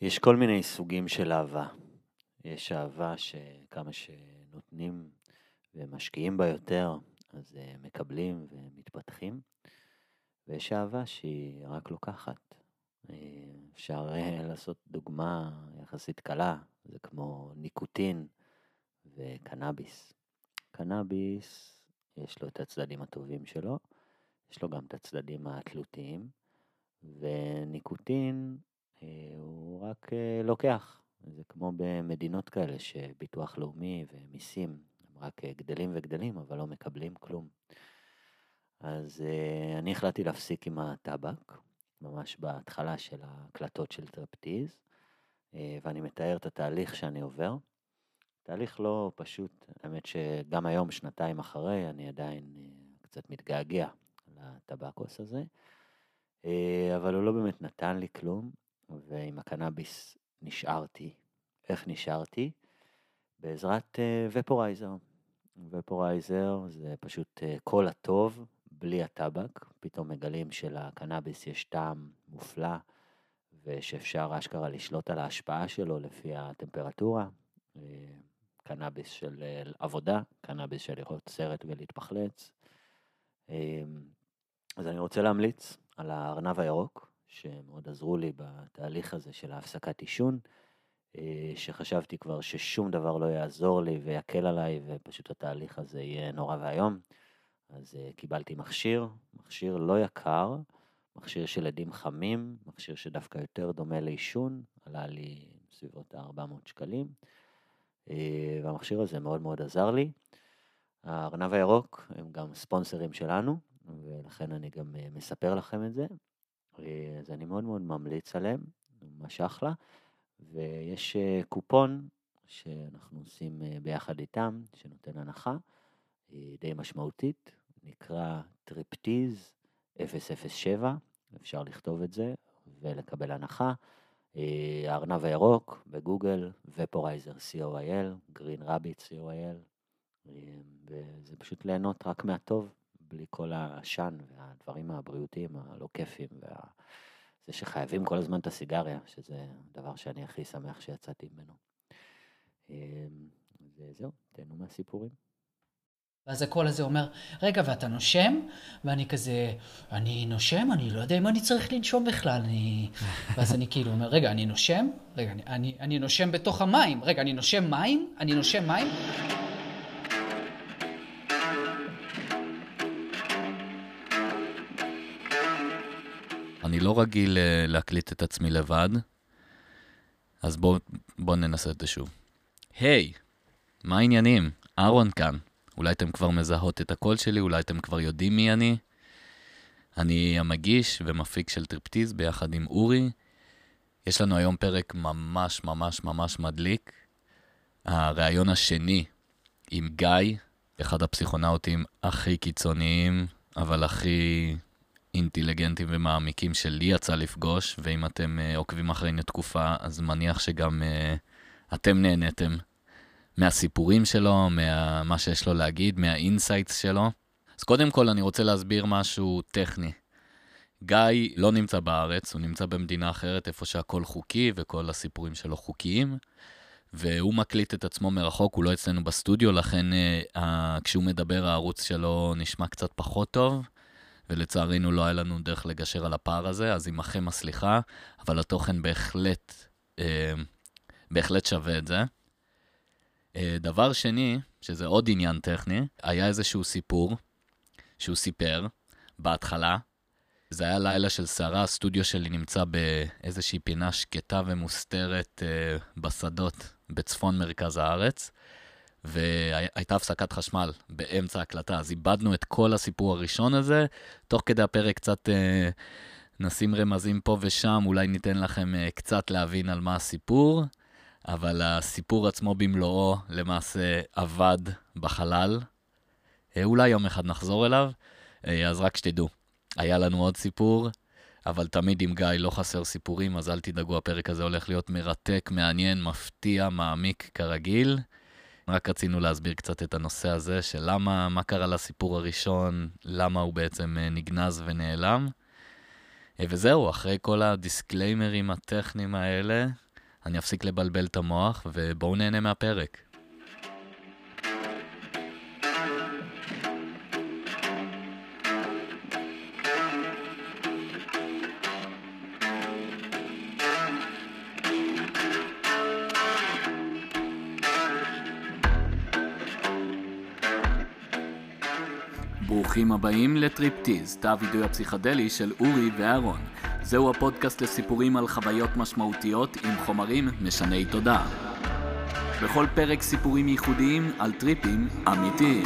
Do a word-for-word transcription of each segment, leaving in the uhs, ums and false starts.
יש כל מיני סוגים של אהבה. יש אהבה שכמה שנותנים ומשקיעים בה יותר, אז אה, מקבלים ומתפתחים, ויש אהבה שהיא רק לוקחת. אה, אפשר אה, לעשות דוגמה יחסית קלה, זה כמו ניקוטין וקנאביס. קנאביס, יש לו את הצדדים הטובים שלו, יש לו גם את הצדדים התלותיים, וניקוטין אה, הוא רק אה, לוקח. זה כמו במדינות כאלה שביטוח לאומי ומיסים הם רק אה, גדלים וגדלים, אבל לא מקבלים כלום. אז אה, אני החלטתי להפסיק עם הטבק, ממש בהתחלה של ההקלטות של טרפטיז, אה, ואני מתאר את התהליך שאני עובר. תהליך לא פשוט, האמת שגם היום, שנתיים אחרי, אני עדיין אה, קצת מתגעגע לטבקוס הזה, אה, אבל הוא לא באמת נתן לי כלום, ועם הקנאביס נשארתי. איך נשארתי? בעזרת אה, ופורייזר. ופורייזר זה פשוט אה, כל הטוב, בלי הטבק. פתאום מגלים שלקנאביס יש טעם מופלא, ושאפשר אשכרה לשלוט על ההשפעה שלו לפי הטמפרטורה. אה, קנאביס של אה, עבודה, קנאביס של לראות סרט ולהתפחלץ. אה, אז אני רוצה להמליץ על הארנב הירוק, שמאוד עזרו לי בתהליך הזה של ההפסקת עישון, אה, שחשבתי כבר ששום דבר לא יעזור לי ויקל עליי, ופשוט התהליך הזה יהיה נורא והיום. אז אה, קיבלתי מכשיר, מכשיר לא יקר, מכשיר של עדים חמים, מכשיר שדווקא יותר דומה לעישון, עלה לי סביבות ארבע מאות שקלים, אה, והמכשיר הזה מאוד מאוד עזר לי. הארנב הירוק הם גם ספונסרים שלנו, ולכן אני גם אה, מספר לכם את זה. אה, אז אני מאוד מאוד ממליץ עליהם, ממש אחלה. ויש אה, קופון שאנחנו עושים אה, ביחד איתם, שנותן הנחה אה, די משמעותית, נקרא טריפטיז אפס אפס שבע, אפשר לכתוב את זה ולקבל הנחה. אה, הארנב הירוק בגוגל, ופורייזר סי או איי אל, גרין רביט סי או איי אל, וזה פשוט ליהנות רק מהטוב, בלי כל העשן והדברים הבריאותיים הלא כיפים, וזה שחייבים כל הזמן את הסיגריה, שזה דבר שאני הכי שמח שיצאתי ממנו. וזהו, תהנו מהסיפורים. ואז הקול הזה אומר, רגע, ואתה נושם? ואני כזה, אני נושם? אני לא יודע אם אני צריך לנשום בכלל. אני... ואז אני כאילו אומר, רגע, אני נושם? רגע, אני, אני, אני נושם בתוך המים. רגע, אני נושם מים? אני נושם מים? אני לא רגיל אה, להקליט את עצמי לבד, אז בואו בוא ננסה את זה שוב. היי, מה העניינים? אהרון כאן. אולי אתם כבר מזהות את הקול שלי, אולי אתם כבר יודעים מי אני. אני המגיש ומפיק של טריפטיז ביחד עם אורי. יש לנו היום פרק ממש ממש ממש מדליק. הרעיון השני עם גיא, אחד הפסיכונאוטים הכי קיצוניים, אבל הכי אינטליגנטים ומעמיקים שלי יצא לפגוש, ואם אתם uh, עוקבים אחרינו תקופה, אז מניח שגם uh, אתם נהנתם מהסיפורים שלו, מה שיש לו להגיד, מהאינסייטס שלו. אז קודם כל אני רוצה להסביר משהו טכני. גיא לא נמצא בארץ, הוא נמצא במדינה אחרת, איפה שהכל חוקי וכל הסיפורים שלו חוקיים, והוא מקליט את עצמו מרחוק, הוא לא אצלנו בסטודיו, לכן uh, כשהוא מדבר הערוץ שלו נשמע קצת פחות טוב, ולצערינו לא היה לנו דרך לגשר על הפער הזה, אז עמכם הסליחה, אבל התוכן בהחלט, אה, בהחלט שווה את זה. אה, דבר שני, שזה עוד עניין טכני, היה איזשהו סיפור שהוא סיפר בהתחלה. זה היה לילה של סערה, הסטודיו שלי נמצא באיזושהי פינה שקטה ומוסתרת אה, בשדות בצפון מרכז הארץ, והייתה הפסקת חשמל באמצע ההקלטה, אז איבדנו את כל הסיפור הראשון הזה, תוך כדי הפרק קצת אה, נשים רמזים פה ושם, אולי ניתן לכם אה, קצת להבין על מה הסיפור, אבל הסיפור עצמו במלואו למעשה עבד בחלל, אה, אולי יום אחד נחזור אליו, אה, אז רק שתדעו, היה לנו עוד סיפור, אבל תמיד עם גיא לא חסר סיפורים, אז אל תדאגו, הפרק הזה הולך להיות מרתק, מעניין, מפתיע, מעמיק כרגיל, רק רצינו להסביר קצת את הנושא הזה, של למה, מה קרה לסיפור הראשון, למה הוא בעצם נגנז ונעלם. וזהו, אחרי כל הדיסקליימרים הטכניים האלה, אני אפסיק לבלבל את המוח, ובואו נהנה מהפרק. ברוכים הבאים לטריפטיז, תא הווידאו הפסיכדלי של אורי ואהרון. זהו הפודקאסט לסיפורים על חוויות משמעותיות עם חומרים משני תודעה. בכל פרק סיפורים ייחודיים על טריפים אמיתיים.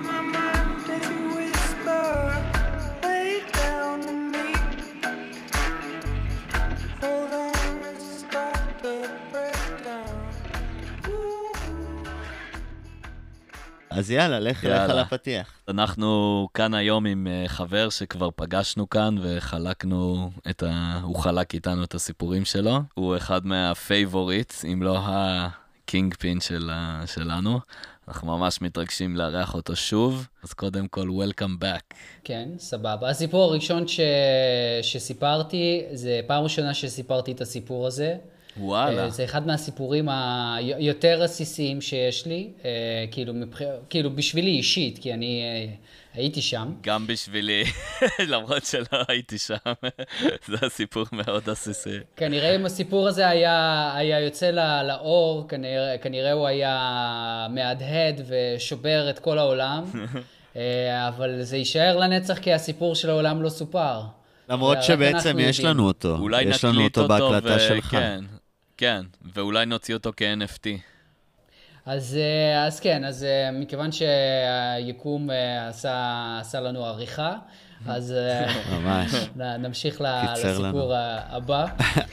אז יאללה, לך לך על הפתיח. אנחנו כאן היום עם חבר שכבר פגשנו כאן וחלקנו את ה... הוא חלק איתנו את הסיפורים שלו. הוא אחד מהפייבוריטס, אם לא הקינג פין של... שלנו. אנחנו ממש מתרגשים לארח אותו שוב. אז קודם כל, welcome back. כן, סבבה. הסיפור הראשון ש... שסיפרתי, זה פעם ראשונה שסיפרתי את הסיפור הזה. וואלה. זה אחד מהסיפורים היותר עסיסיים שיש לי, כאילו, מבח... כאילו בשבילי אישית, כי אני הייתי שם. גם בשבילי, למרות שלא הייתי שם, זה הסיפור מאוד עסיסי. כנראה אם הסיפור הזה היה, היה יוצא לאור, כנראה, כנראה הוא היה מהדהד ושובר את כל העולם, אבל זה יישאר לנצח כי הסיפור של העולם לא סופר. למרות שבעצם יש לנו אותו. אולי יש לנו נקליט אותו אותו בהקלטה ו... שלך. כן, כן, ואולי נוציא אותו כ-אן אף טי. אז, אז כן, אז מכיוון שהיקום עשה, עשה לנו עריכה, אז ממש. נמשיך קיצר לסיפור לנו. הבא.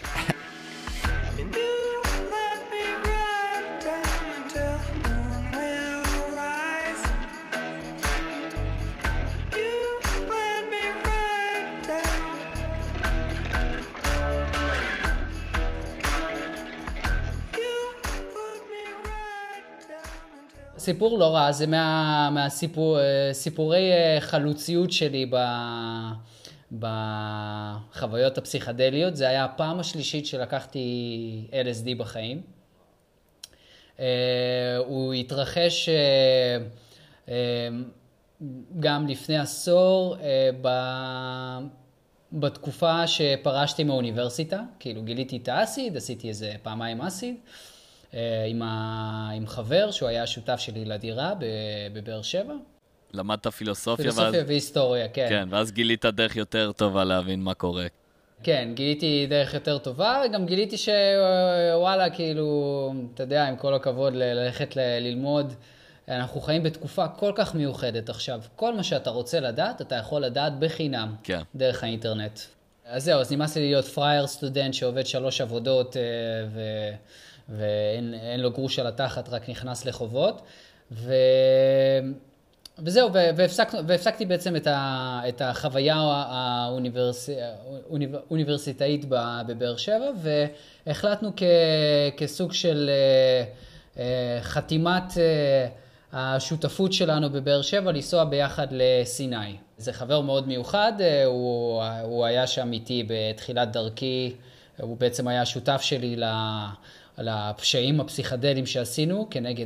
סיפור לא רע, זה מה, מהסיפור, סיפורי חלוציות שלי ב, בחוויות הפסיכדליות. זה היה הפעם השלישית שלקחתי אל אס די בחיים. הוא התרחש גם לפני עשור בתקופה שפרשתי מהאוניברסיטה. כאילו גיליתי את האסיד, עשיתי איזה פעמיים אסיד. עם, ה... עם חבר שהוא היה שותף שלי לדירה בבאר שבע. למדת פילוסופיה. פילוסופיה ואז... והיסטוריה, כן. כן, ואז גילית דרך יותר טובה להבין מה קורה. כן, גיליתי דרך יותר טובה, וגם גיליתי שוואלה, כאילו, אתה יודע, עם כל הכבוד ללכת ל... ללמוד, אנחנו חיים בתקופה כל כך מיוחדת עכשיו. כל מה שאתה רוצה לדעת, אתה יכול לדעת בחינם, כן. דרך האינטרנט. אז זהו, אז נמאס לי להיות פרייר סטודנט שעובד שלוש עבודות ו... ואין אין לו גרוש על התחת, רק נכנס לחובות. ו... וזהו, והפסק, והפסקתי בעצם את, ה... את החוויה האוניברס... האוניברסיטאית בבאר שבע, והחלטנו כ... כסוג של חתימת השותפות שלנו בבאר שבע, לנסוע ביחד לסיני. זה חבר מאוד מיוחד, הוא, הוא היה שם איתי בתחילת דרכי, הוא בעצם היה שותף שלי ל... על הפשעים הפסיכדליים שעשינו כנגד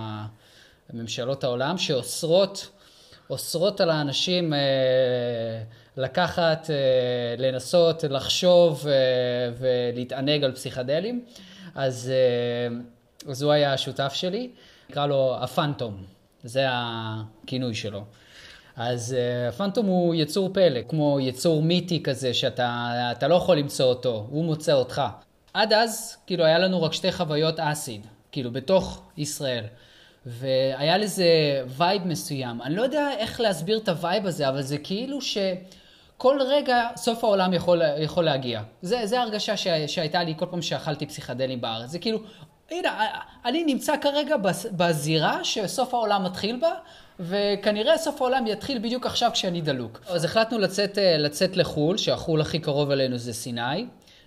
ממשלות העולם, שאוסרות אוסרות על האנשים אה, לקחת, אה, לנסות, לחשוב אה, ולהתענג על פסיכדלים. אז, אה, אז הוא היה השותף שלי, נקרא לו הפנטום, זה הכינוי שלו. אז uh, הפנטום הוא יצור פלא, כמו יצור מיתי כזה שאתה אתה לא יכול למצוא אותו, הוא מוצא אותך. עד אז, כאילו, היה לנו רק שתי חוויות אסיד, כאילו, בתוך ישראל. והיה לזה וייב מסוים. אני לא יודע איך להסביר את הווייב הזה, אבל זה כאילו שכל רגע סוף העולם יכול, יכול להגיע. זה, זה הרגשה שה, שהייתה לי כל פעם שאכלתי פסיכדלים בארץ. זה כאילו, הנה, אני נמצא כרגע בזירה שסוף העולם מתחיל בה, וכנראה סוף העולם יתחיל בדיוק עכשיו כשאני דלוק. אז החלטנו לצאת, לצאת לחול, שהחול הכי קרוב אלינו זה סיני,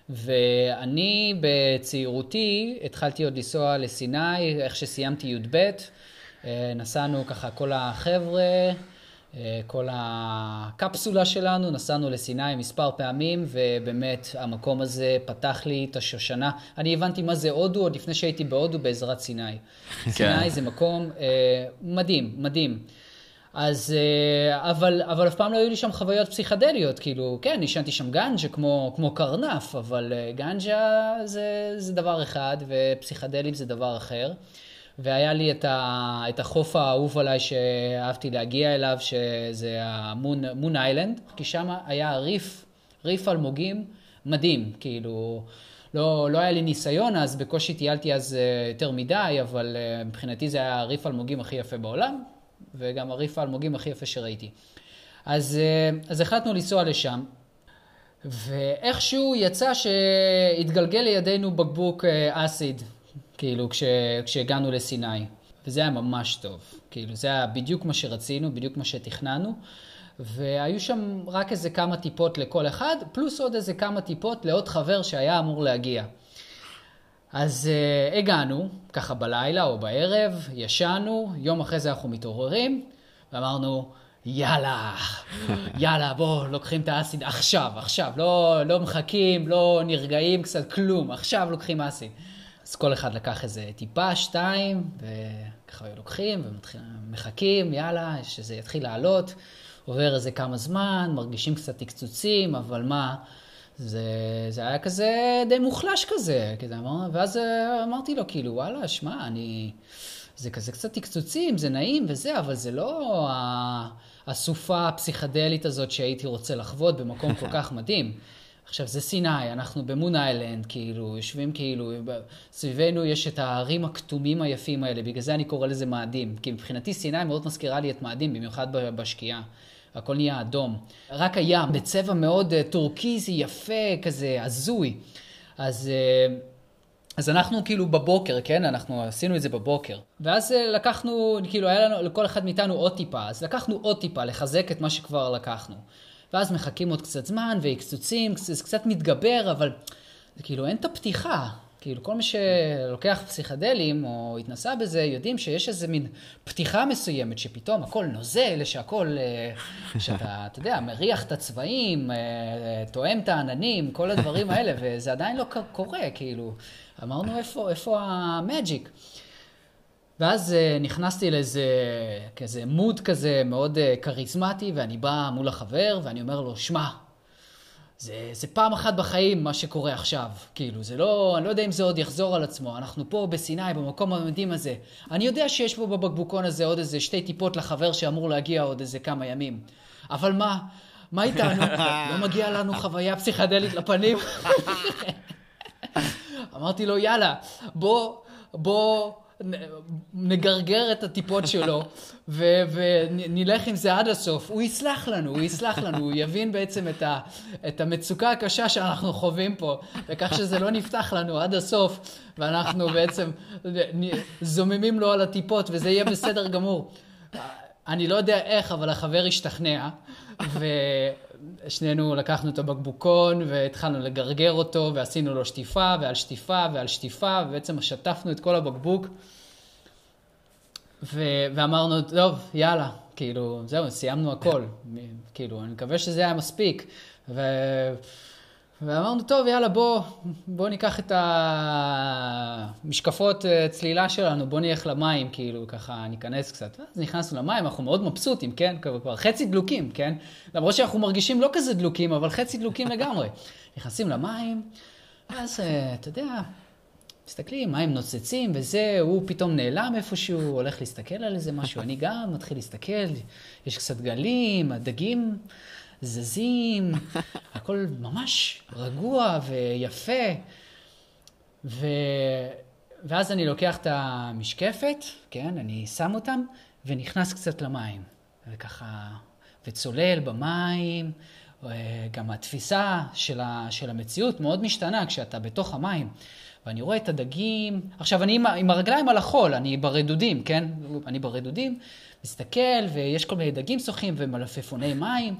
ואני בצעירותי התחלתי עוד לנסוע לסיני, איך שסיימתי י' ב', נסענו ככה כל החבר'ה, כל הקפסולה שלנו, נסענו לסיני מספר פעמים, ובאמת המקום הזה פתח לי את השושנה. אני הבנתי מה זה הודו, עוד לפני שהייתי בהודו בעזרת סיני. סיני זה מקום מדהים, מדהים. אז, אבל, אבל אף פעם לא היו לי שם חוויות פסיכדליות, כאילו, כן, נשנתי שם גנג'ה כמו, כמו קרנף, אבל גנג'ה זה, זה דבר אחד, ופסיכדלים זה דבר אחר. והיה לי את, ה, את החוף האהוב עליי שאהבתי להגיע אליו, שזה המון, מון איילנד, כי שם היה ריף, ריף אלמוגים מדהים, כאילו, לא, לא היה לי ניסיון, אז בקושי טיילתי אז יותר מדי, אבל מבחינתי זה היה הריף אלמוגים הכי יפה בעולם, וגם הריף האלמוגים הכי יפה שראיתי. אז, אז החלטנו לנסוע לשם, ואיכשהו יצא שהתגלגל לידינו בקבוק אסיד, כאילו כש, כשהגענו לסיני, וזה היה ממש טוב, כאילו זה היה בדיוק מה שרצינו, בדיוק מה שתכננו, והיו שם רק איזה כמה טיפות לכל אחד, פלוס עוד איזה כמה טיפות לעוד חבר שהיה אמור להגיע. אז uh, הגענו, ככה בלילה או בערב, ישנו, יום אחרי זה אנחנו מתעוררים, ואמרנו, יאללה, יאללה, בוא, לוקחים את האסיד עכשיו, עכשיו, לא, לא מחכים, לא נרגעים קצת, כלום, עכשיו לוקחים אסיד. אז כל אחד לקח איזה טיפה, שתיים, וככה לוקחים ומחכים, יאללה, שזה יתחיל לעלות, עובר איזה כמה זמן, מרגישים קצת תקצוצים, אבל מה... זה, זה היה כזה די מוחלש כזה, כזה, ואז אמרתי לו, כאילו, וואלה, שמע, אני, זה כזה קצת תקצוצים, זה נעים וזה, אבל זה לא הסופה הפסיכדלית הזאת שהייתי רוצה לחוות במקום כל כך מדהים. עכשיו, זה סיני, אנחנו במון איילנד, כאילו, יושבים כאילו, סביבנו יש את הערים הכתומים היפים האלה, בגלל זה אני קורא לזה מאדים, כי מבחינתי סיני מאוד מזכירה לי את מאדים, במיוחד בשקיעה. הכל נהיה אדום. רק הים, בצבע מאוד טורקיזי, יפה, כזה, הזוי. אז, אז אנחנו כאילו בבוקר, כן? אנחנו עשינו את זה בבוקר. ואז לקחנו, כאילו, היה לנו, לכל אחד מאיתנו עוד טיפה. אז לקחנו עוד טיפה, לחזק את מה שכבר לקחנו. ואז מחכים עוד קצת זמן, והקצוצים, זה קצת מתגבר, אבל זה כאילו, אין את הפתיחה. כאילו, כל מי שלוקח פסיכדלים או התנסה בזה, יודעים שיש איזה מין פתיחה מסוימת, שפתאום הכל נוזל, שהכל, שאתה, אתה יודע, מריח את הצבעים, תואם את העננים, כל הדברים האלה, וזה עדיין לא קורה, כאילו. אמרנו, איפה, איפה המאג'יק? ואז נכנסתי לאיזה כזה מוד כזה מאוד קריזמטי, ואני בא מול החבר, ואני אומר לו, שמע, זה, זה פעם אחת בחיים מה שקורה עכשיו, כאילו, זה לא, אני לא יודע אם זה עוד יחזור על עצמו, אנחנו פה בסיני, במקום המדהים הזה, אני יודע שיש פה בבקבוקון הזה עוד איזה שתי טיפות לחבר שאמור להגיע עוד איזה כמה ימים, אבל מה, מה איתנו? לא מגיע לנו חוויה פסיכדלית לפנים? אמרתי לו, יאללה, בוא, בוא, נגרגר את הטיפות שלו, ו- ונלך עם זה עד הסוף. הוא יסלח לנו, הוא יסלח לנו, הוא יבין בעצם את, ה- את המצוקה הקשה שאנחנו חווים פה, וכך שזה לא נפתח לנו עד הסוף, ואנחנו בעצם זוממים לו על הטיפות, וזה יהיה בסדר גמור. אני לא יודע איך, אבל החבר השתכנע, ושנינו לקחנו את הבקבוקון, והתחלנו לגרגר אותו, ועשינו לו שטיפה, ועל שטיפה, ועל שטיפה, ובעצם שטפנו את כל הבקבוק, ו- ואמרנו, טוב, יאללה, כאילו, זהו, סיימנו הכל, כאילו, אני מקווה שזה היה מספיק, ו- ואמרנו, טוב, יאללה, בוא, בוא ניקח את המשקפות צלילה שלנו, בוא נלך למים, כאילו, ככה ניכנס קצת. אז נכנסנו למים, אנחנו מאוד מבסוטים, כן? כבר חצי דלוקים, כן? למרות שאנחנו מרגישים לא כזה דלוקים, אבל חצי דלוקים לגמרי. נכנסים למים, אז, אתה יודע, מסתכלים, מים נוצצים, וזה, הוא פתאום נעלם איפשהו, הולך להסתכל על איזה משהו, אני גם מתחיל להסתכל, יש קצת גלים, הדגים זזים, הכל ממש רגוע ויפה, ו... ואז אני לוקח את המשקפת, כן, אני שם אותם, ונכנס קצת למים, וככה, וצולל במים, גם התפיסה של, ה... של המציאות מאוד משתנה כשאתה בתוך המים, ואני רואה את הדגים, עכשיו אני עם, עם הרגליים על החול, אני ברדודים, כן, אני ברדודים, מסתכל, ויש כל מיני דגים שוחים ומלפפוני מים,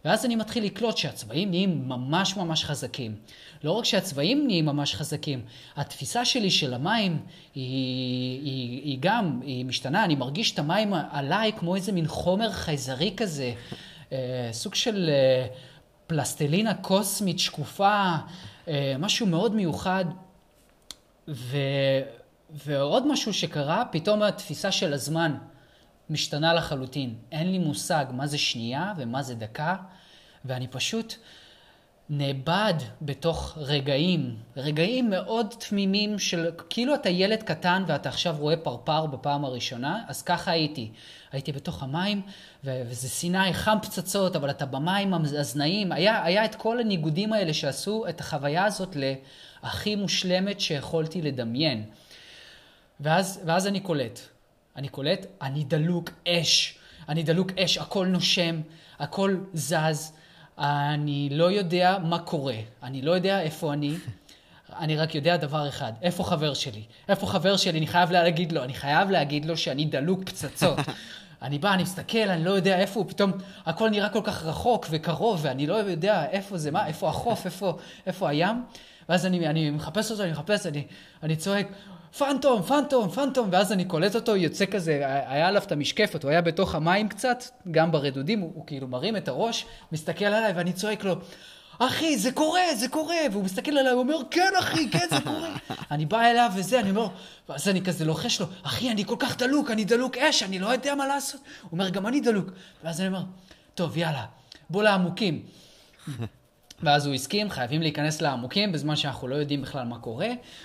ואז אני מתחיל לקלוט שהצבעים נהיים ממש ממש חזקים. לא רק שהצבעים נהיים ממש חזקים, התפיסה שלי של המים היא, היא, היא גם, היא משתנה. אני מרגיש את המים עליי כמו איזה מין חומר חייזרי כזה, סוג של פלסטלינה קוסמית שקופה, משהו מאוד מיוחד. ו... ועוד משהו שקרה, פתאום התפיסה של הזמן משתנה לחלוטין. אין לי מושג מה זה שנייה ומה זה דקה, ואני פשוט נאבד בתוך רגעים, רגעים מאוד תמימים של, כאילו אתה ילד קטן ואתה עכשיו רואה פרפר בפעם הראשונה, אז ככה הייתי. הייתי בתוך המים, ו- וזה סיני חם פצצות, אבל אתה במים הזנאים. היה, היה את כל הניגודים האלה שעשו את החוויה הזאת להכי מושלמת שיכולתי לדמיין. ואז, ואז אני קולט. אני קולט, אני דלוק אש. אני דלוק אש, הכל נושם, הכל זז. אני לא יודע מה קורה. אני לא יודע איפה אני. אני רק יודע דבר אחד. איפה חבר שלי? איפה חבר שלי? אני חייב להגיד לו. אני חייב להגיד לו שאני דלוק פצצות. אני בא, אני מסתכל, אני לא יודע איפה הוא. פתאום הכל נראה כל כך רחוק וקרוב, ואני לא יודע איפה זה, מה, איפה החוף, איפה, איפה הים. ואז אני, אני מחפש אותו, אני מחפש, אני, אני צועק, פנטום, פנטום, פנטום, ואז אני קולט אותו, יוצא כזה, היה עליו את המשקפת, הוא היה בתוך המים קצת, גם ברדודים, הוא, הוא כאילו מרים את הראש, מסתכל עליי, ואני צועק לו, אחי, זה קורה, זה קורה, והוא מסתכל עליי, הוא אומר, כן אחי, כן, זה קורה. אני בא אליו וזה, אני אומר, ואז אני כזה לוחש לו, אחי, אני כל כך דלוק, אני דלוק אש, אני לא יודע מה לעשות. הוא אומר, גם אני דלוק. ואז אני אומר, טוב, יאללה, בוא לעמוקים. ואז הוא הסכים, חייבים להיכנס לעמוקים, בזמן שאנחנו לא יודעים בכלל מה קורה.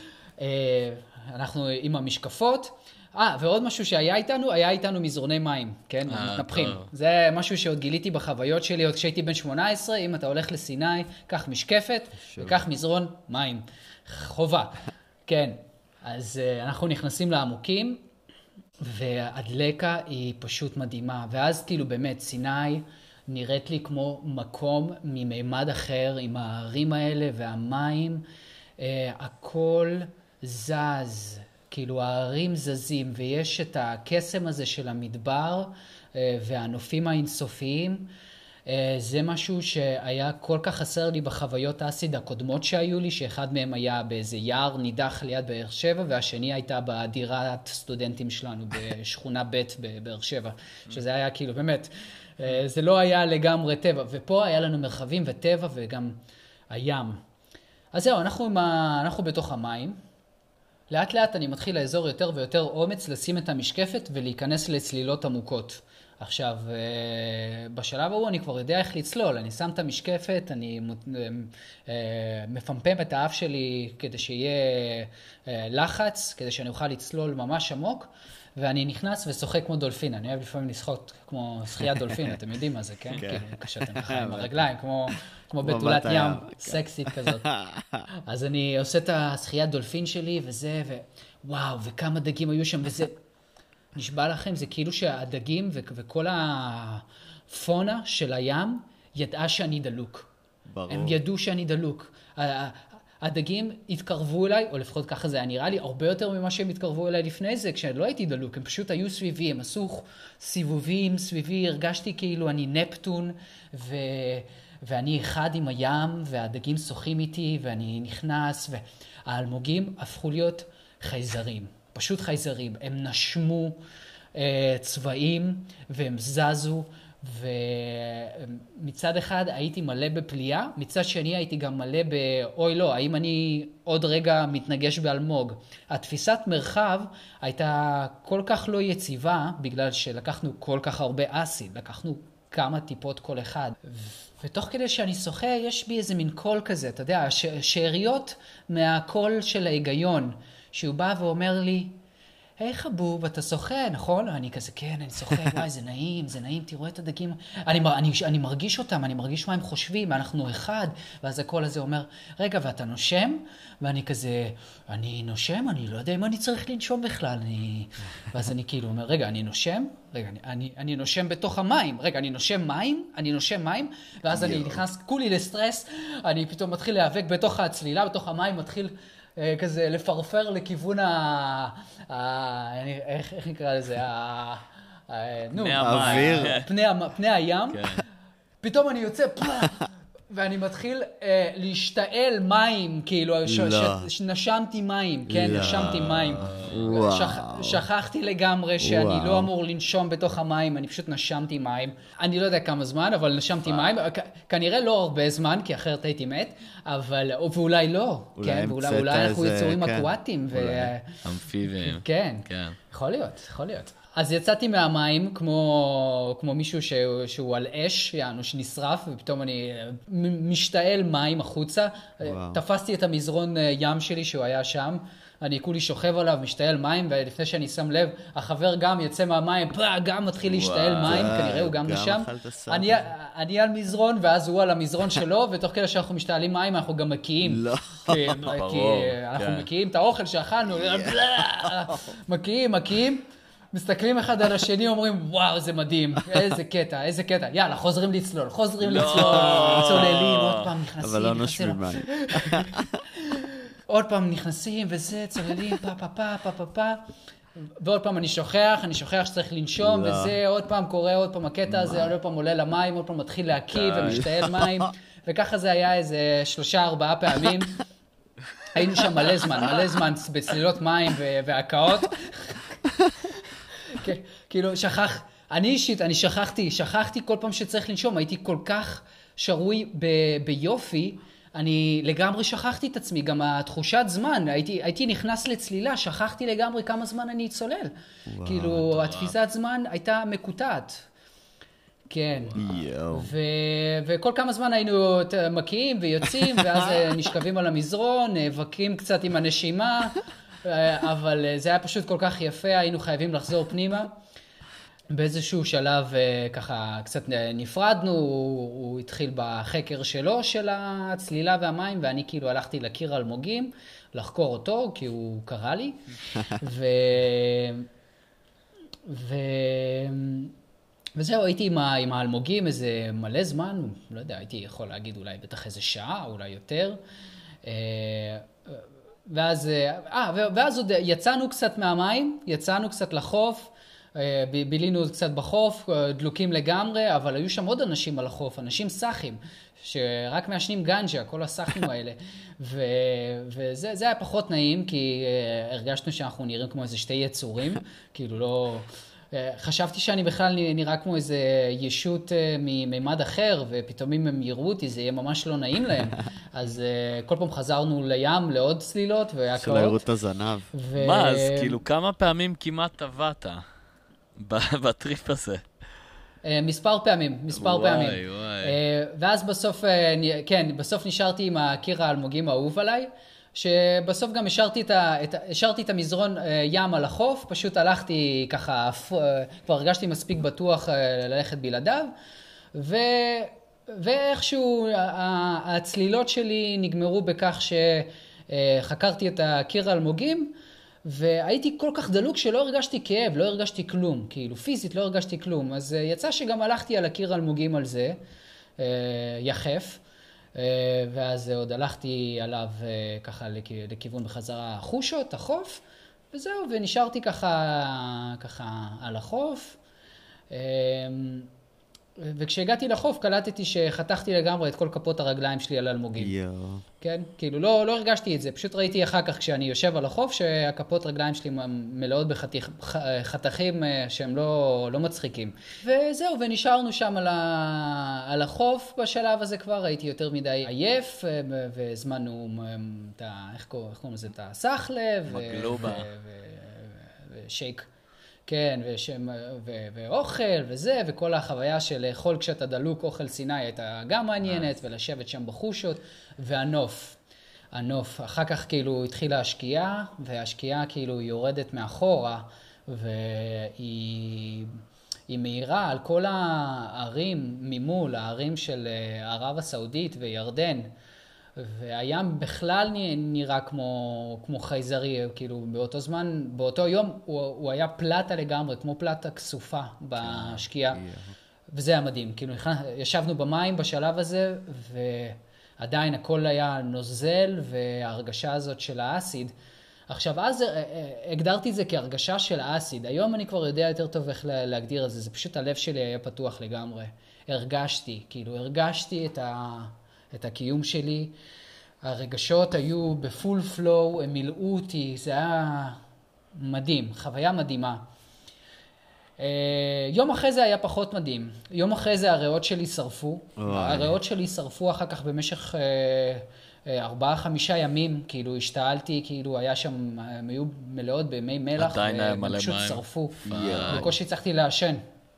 אנחנו עם המשקפות. אה, ועוד משהו שהיה איתנו, היה איתנו מזרוני מים, כן? מתנפחים. זה משהו שעוד גיליתי בחוויות שלי, עוד כשהייתי בן שמונה עשרה, אם אתה הולך לסיני, קח משקפת, וקח מזרון מים. חובה. כן. אז אנחנו נכנסים לעמוקים, והדלקה היא פשוט מדהימה. ואז כאילו באמת, סיני נראית לי כמו מקום ממימד אחר, עם ההרים האלה והמים. הכל זז. כאילו הערים זזים, ויש את הקסם הזה של המדבר והנופים האינסופיים. זה משהו שהיה כל כך חסר לי בחוויות האסיד הקודמות שהיו לי, שאחד מהם היה באיזה יער נידח ליד באר שבע, והשני הייתה בדירת סטודנטים שלנו בשכונה ב' בבאר שבע, שזה היה כאילו באמת, זה לא היה לגמרי טבע, ופה היה לנו מרחבים וטבע וגם הים. אז זהו, אנחנו, ה... אנחנו בתוך המים, לאט לאט אני מתחיל לאזור יותר ויותר אומץ לשים את המשקפת ולהיכנס לצלילות עמוקות. עכשיו, בשלב ההוא אני כבר יודע איך לצלול, אני שם את המשקפת, אני מפמפם את האף שלי כדי שיהיה לחץ, כדי שאני אוכל לצלול ממש עמוק, ואני נכנס ושוחק כמו דולפין. אני אוהב לפעמים לשחות כמו שחיית דולפין, אתם יודעים מה זה, כן? כאילו, כשאתם ככה עם הרגליים, כמו... כמו בתולת ים, סקסית כזאת. אז אני עושה את השחיית דולפין שלי, וזה, ווואו, וכמה דגים היו שם, וזה נשבע לכם, זה כאילו שהדגים וכל הפונה של הים ידעה שאני דלוק. ברור. הם ידעו שאני דלוק. הדגים התקרבו אליי, או לפחות ככה זה היה נראה לי, הרבה יותר ממה שהם התקרבו אליי לפני זה, כשלא הייתי דלוק, הם פשוט היו סביבי, הם עשו סיבובים סביבי, הרגשתי כאילו אני נפטון, ו... ואני אחד עם הים, והדגים שוחים איתי, ואני נכנס, והאלמוגים הפכו להיות חייזרים, פשוט חייזרים. הם נשמו אה, צבעים, והם זזו, ומצד אחד הייתי מלא בפליאה, מצד שני הייתי גם מלא באוי לא, האם אני עוד רגע מתנגש באלמוג. התפיסת מרחב הייתה כל כך לא יציבה, בגלל שלקחנו כל כך הרבה אסיד, לקחנו כמה טיפות כל אחד. ותוך כדי שאני שוחה, יש בי איזה מין קול כזה, אתה יודע, ש- שאריות מהקול של ההיגיון, שהוא בא ואומר לי, היי חבוב, אתה שוחה, נכון? אני כזה, כן, אני שוחה, וואי, זה נעים, זה נעים, תראו את הדגים. אני, אני, אני מרגיש אותם, אני מרגיש מה הם חושבים, אנחנו אחד. ואז הקול הזה אומר, רגע, ואתה נושם? ואני כזה, אני נושם? אני לא יודע אם אני צריך לנשום בכלל. אני... ואז אני כאילו אומר, רגע, אני נושם? רגע, אני, אני, אני נושם בתוך המים. רגע, אני נושם מים? אני נושם מים? ואז אני נכנס כולי לסטרס, אני פתאום מתחיל להיאבק בתוך הצלילה, בתוך המים, מתחיל... כזה לפרפר לכיוון ה... איך, איך נקרא לזה? ה... נו, פני המים. פני, פני הים. פתאום אני יוצא, ואני מתחיל אה, להשתעל מים, כאילו, ש, לא. ש, נשמתי מים, כן, לא. נשמתי מים. וואו. שכ, שכחתי לגמרי שאני וואו. לא אמור לנשום בתוך המים, אני פשוט נשמתי מים. אני לא יודע כמה זמן, אבל נשמתי מים. כ, כנראה לא הרבה זמן, כי אחרת הייתי מת, אבל, ואולי לא. אולי כן, המצאת ואולי, אולי אנחנו איזה- יצורים כן. אקוואטיים. ו... אמפיביים. כן. כן. יכול להיות, יכול להיות. אז יצאתי מהמים כמו, כמו מישהו שהוא, שהוא על אש, יענו, שנשרף, ופתאום אני מ- משתעל מים החוצה. וואו. תפסתי את המזרון אה, ים שלי שהוא היה שם, אני כולי שוכב עליו, משתעל מים, ולפני שאני שם לב, החבר גם יוצא מהמים, פרע, גם מתחיל להשתעל וואו. מים, כנראה הוא גם גם לשם. אכלת סלט. אני, אני על מזרון, ואז הוא על המזרון שלו, ותוך כדי שאנחנו משתעלים מים, אנחנו גם מקיאים. לא. כי, כי אנחנו כן. מקיאים את האוכל שאכלנו, מקיאים, מקיאים, מסתכלים אחד על השני, אומרים, וואו, זה מדהים, איזה קטע, איזה קטע, יאללה, חוזרים לצלול, חוזרים לצלול, צוללים, עוד פעם נכנסים, אבל לא נכנסים, נושמים מים. עוד פעם נכנסים, וזה, צוללים, פה, פה, פה, פה, פה, פה, ועוד פעם אני שוכח, אני שוכח שצריך לנשום, לא. וזה, עוד פעם קורה, עוד פעם הקטע הזה, עוד פעם עולה למים, עוד פעם מתחיל להקיא ומשתעל מים, וככה זה היה איזה שלושה, ארבעה פעמים. היינו שם מלא זמן, מלא זמן בצלילות מים ו- והקאות. כן, כאילו, שכח, אני אישית, אני שכחתי, שכחתי כל פעם שצריך לנשום, הייתי כל כך שרוי ב- ביופי, אני לגמרי שכחתי את עצמי, גם התחושת זמן, הייתי, הייתי נכנס לצלילה, שכחתי לגמרי כמה זמן אני צולל. כאילו, התפיסת זמן הייתה מקוטעת. כן. יואו. ו... וכל כמה זמן היינו ת- מקיאים ויוצאים, ואז אה, נשכבים על המזרון, נאבקים קצת עם הנשימה, אה, אבל אה, זה היה פשוט כל כך יפה, היינו חייבים לחזור פנימה. באיזשהו שלב אה, ככה קצת נפרדנו, הוא, הוא התחיל בחקר שלו של הצלילה והמים, ואני כאילו הלכתי לקיר אלמוגים לחקור אותו, כי הוא קרא לי. ו... ו... וזהו, הייתי עם, ה, עם האלמוגים איזה מלא זמן, לא יודע, הייתי יכול להגיד אולי בטח איזה שעה, אולי יותר. אה, ואז, אה, ואז עוד יצאנו קצת מהמים, יצאנו קצת לחוף, אה, ב- בילינו קצת בחוף, אה, דלוקים לגמרי, אבל היו שם עוד אנשים על החוף, אנשים סחים, שרק מעשנים גנג'ה, כל הסחים האלה. ו, וזה זה היה פחות נעים, כי אה, הרגשנו שאנחנו נראים כמו איזה שתי יצורים, כאילו לא... חשבתי שאני בכלל נראה כמו איזה ישות ממימד אחר, ופתאום אם הם יראו אותי זה יהיה ממש לא נעים להם. אז כל פעם חזרנו לים לעוד צלילות והקאות. שלא יראו את הזנב. ו... מה, אז כאילו כמה פעמים כמעט טבעת ב- בטריפ הזה? מספר פעמים, מספר וואי, פעמים. וואי. ואז בסוף, כן, בסוף נשארתי עם הקיר האלמוגים האהוב עליי, שבסוף גם השארתי את, ה, את, השארתי את המזרון ים על החוף, פשוט הלכתי ככה, כבר הרגשתי מספיק בטוח ללכת בלעדיו, ו, ואיכשהו הצלילות שלי נגמרו בכך שחקרתי את הקיר האלמוגים, והייתי כל כך דלוק שלא הרגשתי כאב, לא הרגשתי כלום, כאילו פיזית לא הרגשתי כלום, אז יצא שגם הלכתי על הקיר האלמוגים על זה, יחף, ואז עוד הלכתי עליו ככה לכיוון בחזרה חושות, החוף, וזהו, ונשארתי ככה, ככה על החוף. וכשהגעתי לחוף קלטתי שחתכתי לגמרי את כל כפות הרגליים שלי על אלמוגים. יואו. כן? כאילו לא, לא הרגשתי את זה, פשוט ראיתי אחר כך כשאני יושב על החוף שהכפות רגליים שלי מלאות בחתכים שהם לא, לא מצחיקים. וזהו, ונשארנו שם על, ה, על החוף בשלב הזה כבר, הייתי יותר מדי עייף, והזמנו את ה... איך קוראים לזה? את הסחלה. מגלובה. ושייק. כן, ושם, ו- ואוכל וזה, וכל החוויה של לאכול כשאתה דלוק אוכל סיני הייתה גם מעניינת, ולשבת שם בחושות, והנוף, הנוף. אחר כך כאילו התחילה השקיעה, והשקיעה כאילו יורדת מאחורה, והיא היא מהירה על כל הערים ממול, הערים של ערב הסעודית וירדן, והים בכלל נראה כמו, כמו חייזרי, כאילו באותו זמן, באותו יום הוא, הוא היה פלטה לגמרי, כמו פלטה כסופה בשקיעה, וזה היה מדהים, כאילו ישבנו במים בשלב הזה, ועדיין הכל היה נוזל, וההרגשה הזאת של האסיד, עכשיו אז הגדרתי את זה כהרגשה של האסיד, היום אני כבר יודע יותר טוב איך להגדיר את זה, זה פשוט הלב שלי היה פתוח לגמרי, הרגשתי, כאילו הרגשתי את, ה, את הקיום שלי. הרגשות היו בפול פלואו, הם מילאו אותי, זה היה מדהים, חוויה מדהימה. יום אחרי זה היה פחות מדהים. יום אחרי זה הריאות שלי שרפו. הריאות שלי שרפו אחר כך במשך ארבעה, חמישה ימים, כאילו השתעלתי, כאילו היה שם, הם היו מלאות במי מלח, והם פשוט שרפו. בקושי הצלחתי לעשן.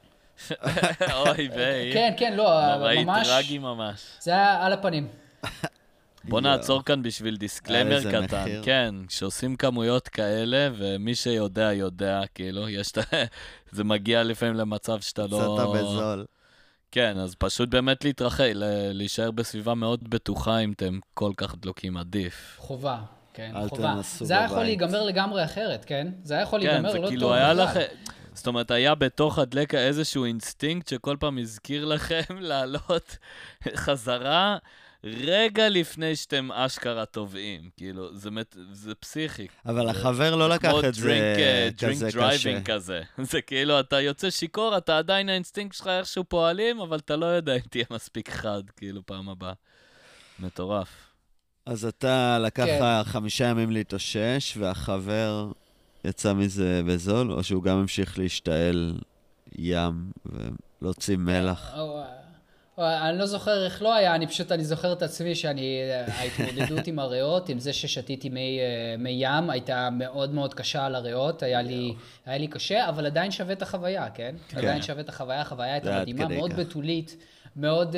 אוי ביי. כן, כן, לא, ממש. טרגי ממש. זה היה על הפנים. בוא נעצור כאן בשביל דיסקליימר קטן. כן, כשעושים כמויות כאלה, ומי שיודע, יודע, כאילו, יש את... זה מגיע לפעמים למצב שאתה לא... קצת בזול. כן, אז פשוט באמת להתרחק, להישאר בסביבה מאוד בטוחה, אם אתם כל כך דלוקים עדיף. חובה, כן, אל חובה. תנסו זה היה בבית. יכול להיגמר לגמרי אחרת, כן? זה היה יכול להיגמר כן, לא זה כאילו טוב היה בכלל. לך... זאת אומרת, היה בתוך הדלקה איזשהו אינסטינקט שכל פעם הזכיר לכם לעלות חזרה רגע לפני שאתם אשכרה טובעים. כאילו, זה, מת... זה פסיכי. אבל החבר לא לקח את זה כזה קשה. כזה. זה כאילו, אתה יוצא שיקור, אתה עדיין האינסטינקט שלך איכשהו פועלים, אבל אתה לא יודע אם תהיה מספיק חד, כאילו, פעם הבאה. מטורף. אז אתה לקח כן. חמישה ימים להתאושש, והחבר יצא מזה בזול, או שהוא גם המשיך להשתעל ים ולהוציא מלח? אני לא זוכר איך לא היה, אני פשוט, אני זוכר את עצמי שאני, ההתמודדות עם הריאות, עם זה ששתיתי מי, מי ים, הייתה מאוד מאוד קשה על הריאות, היה לי, היה לי קשה, אבל עדיין שווה את החוויה, כן? עדיין שווה את החוויה, החוויה הייתה מדהימה, מאוד בתולית, מאוד,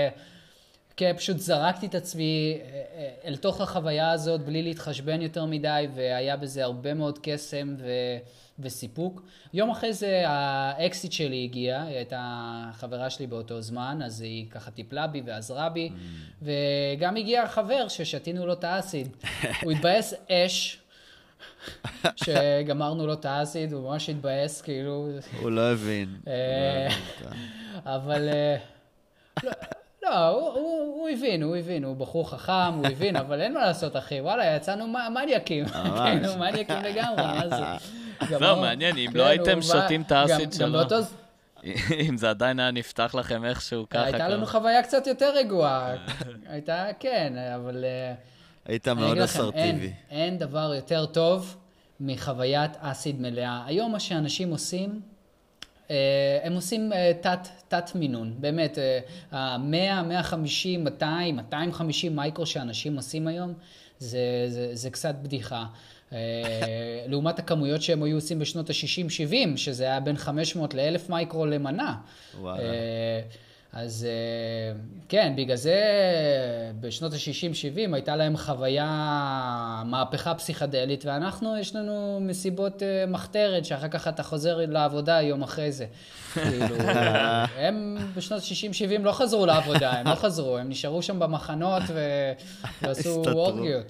כן, פשוט זרקתי את עצמי אל תוך החוויה הזאת, בלי להתחשבן יותר מדי, והיה בזה הרבה מאוד קסם ו... וסיפוק. יום אחרי זה האקסיט שלי הגיעה, היא הייתה חברה שלי באותו זמן, אז היא ככה טיפלה בי ועזרה בי, mm. וגם הגיע החבר ששתינו לו את האסיד. הוא התבאס אש, שגמרנו לו את האסיד, הוא ממש התבאס, כאילו... הוא לא הבין. אבל... לא, הוא, הוא, הוא הבין, הוא הבין, הוא בחור חכם, הוא הבין, אבל אין מה לעשות, אחי, וואלה, יצאנו מניאקים, כאילו, מניאקים לגמרי, מה זה? לא, מעניין, אם לא הייתם שותים את האסיד שלו, אם זה עדיין היה נפתח לכם איכשהו ככה. הייתה לנו חוויה קצת יותר רגועה, הייתה, כן, אבל... היית מאוד אסרטיבי. אין דבר יותר טוב מחוויית אסיד מלאה. היום מה שאנשים עושים, הם עושים תת, תת מינון, באמת, מאה, מאה וחמישים, מאתיים, מאתיים וחמישים מייקרו שאנשים עושים היום, זה, זה, זה קצת בדיחה. לעומת הכמויות שהם היו עושים בשנות ה-שישים שבעים, שזה היה בין חמש מאות ל-אלף מייקרו למנה. וואלה. אז כן, בגלל זה בשנות ה-שישים שבעים הייתה להם חוויה, מהפכה פסיכדלית, ואנחנו, יש לנו מסיבות מחתרת, שאחר כך אתה חוזר לעבודה יום אחרי זה. כאילו, הם בשנות ה-שישים שבעים לא חזרו לעבודה, הם לא חזרו, הם נשארו שם במחנות ועשו אורגיות.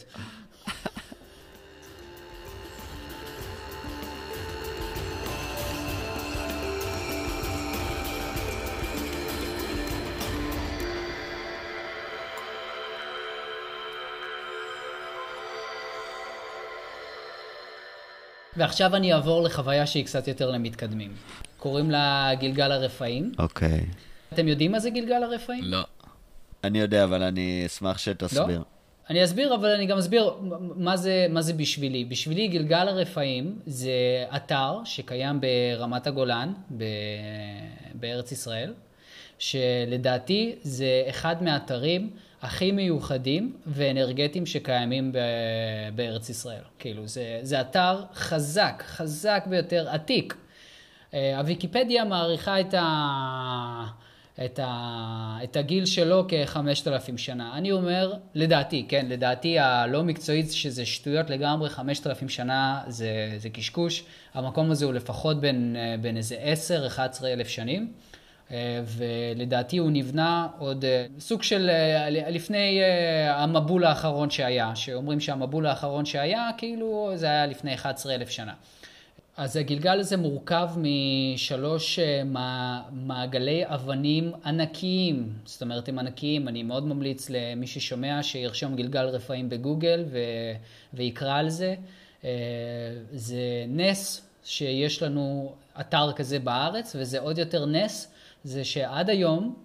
ועכשיו אני אעבור לחוויה שהיא קצת יותר למתקדמים. קוראים לה גלגל הרפאים. אוקיי. אתם יודעים מה זה גלגל הרפאים? לא. אני יודע, אבל אני אשמח שתסביר. לא? אני אסביר, אבל אני גם אסביר מה זה, מה זה בשבילי. בשבילי גלגל הרפאים זה אתר שקיים ברמת הגולן, ב... בארץ ישראל, שלדעתי זה אחד מהאתרים הכי מיוחדים ואנרגטיים שקיימים ב... בארץ ישראל. כאילו, זה, זה אתר חזק, חזק ביותר, עתיק. הוויקיפדיה מעריכה את, ה... את, ה... את הגיל שלו כ-חמשת אלפים שנה. אני אומר, לדעתי, כן, לדעתי הלא מקצועית שזה שטויות לגמרי, חמשת אלפים שנה זה, זה קשקוש. המקום הזה הוא לפחות בין, בין איזה עשר אחת עשרה אלף שנים. ולדעתי הוא נבנה עוד סוג של לפני המבול האחרון שהיה, שאומרים שהמבול האחרון שהיה, כאילו זה היה לפני אחת עשרה אלף שנה. אז הגלגל הזה מורכב משלוש מעגלי אבנים ענקיים, זאת אומרת הם ענקיים, אני מאוד ממליץ למי ששומע שירשום גלגל רפאים בגוגל ו... ויקרא על זה. זה נס שיש לנו אתר כזה בארץ, וזה עוד יותר נס, זה שעד היום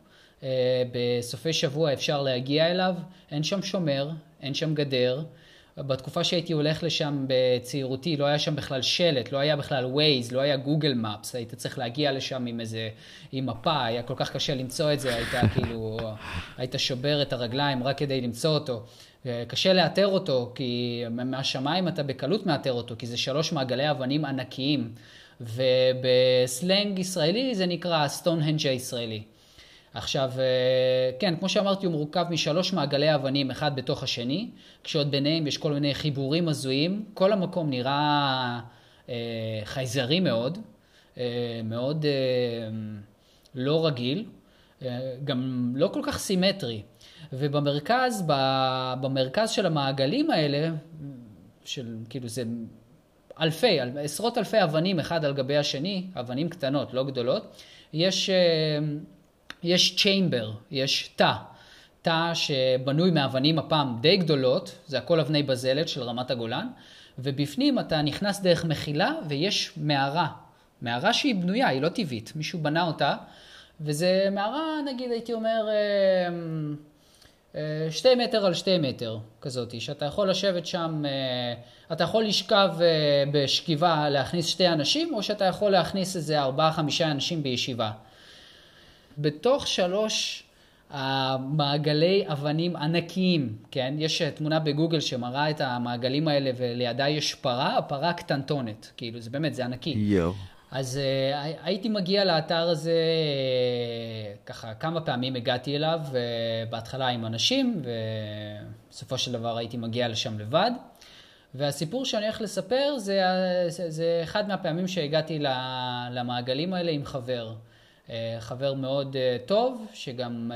בסופי שבוע אפשר להגיע אליו, אין שם שומר, אין שם גדר. בתקופה שהייתי הולך לשם בצעירותי, לא היה שם בכלל שלט, לא היה בכלל ווייז, לא היה גוגל מפס, היית צריך להגיע לשם עם איזה, עם מפה, היה כל כך קשה למצוא את זה, היית כאילו, היית שובר את הרגליים רק כדי למצוא אותו. קשה לאתר אותו, כי מהשמיים אתה בקלות מאתר אותו, כי זה שלוש מעגלי אבנים ענקיים, ובסלנג ישראלי זה נקרא סטונהנג' הישראלי. עכשיו, כן, כמו שאמרתי, הוא מורכב משלוש מעגלי אבנים, אחד בתוך השני, כשעוד ביניהם יש כל מיני חיבורים הזויים, כל המקום נראה אה, חייזרי מאוד, אה, מאוד אה, לא רגיל, אה, גם לא כל כך סימטרי. ובמרכז, במרכז של המעגלים האלה, של כאילו זה אלפי, עשרות אלפי אבנים אחד על גבי השני, אבנים קטנות, לא גדולות, יש... אה, יש צ'יימבר, יש תא, תא שבנוי מאבנים הפעם די גדולות, זה הכל אבני בזלת של רמת הגולן, ובפנים אתה נכנס דרך מחילה ויש מערה, מערה שהיא בנויה, היא לא טבעית, מישהו בנה אותה, וזה מערה, נגיד, הייתי אומר, שתי מטר על שתי מטר כזאת, שאתה יכול לשבת שם, אתה יכול לשכב בשכיבה להכניס שתי אנשים, או שאתה יכול להכניס איזה ארבעה, חמישה אנשים בישיבה. בתוך שלוש המעגלי אבנים ענקיים, כן? יש תמונה בגוגל שמראה את המעגלים האלה ולידה יש פרה, הפרה קטנטונת, כאילו זה באמת, זה ענקי. יו. אז uh, הייתי מגיע לאתר הזה, ככה כמה פעמים הגעתי אליו, uh, בהתחלה עם אנשים, ובסופו של דבר הייתי מגיע לשם לבד. והסיפור שאני הולך לספר זה, זה, זה אחד מהפעמים שהגעתי למעגלים האלה עם חבר. חבר מאוד טוב, שגם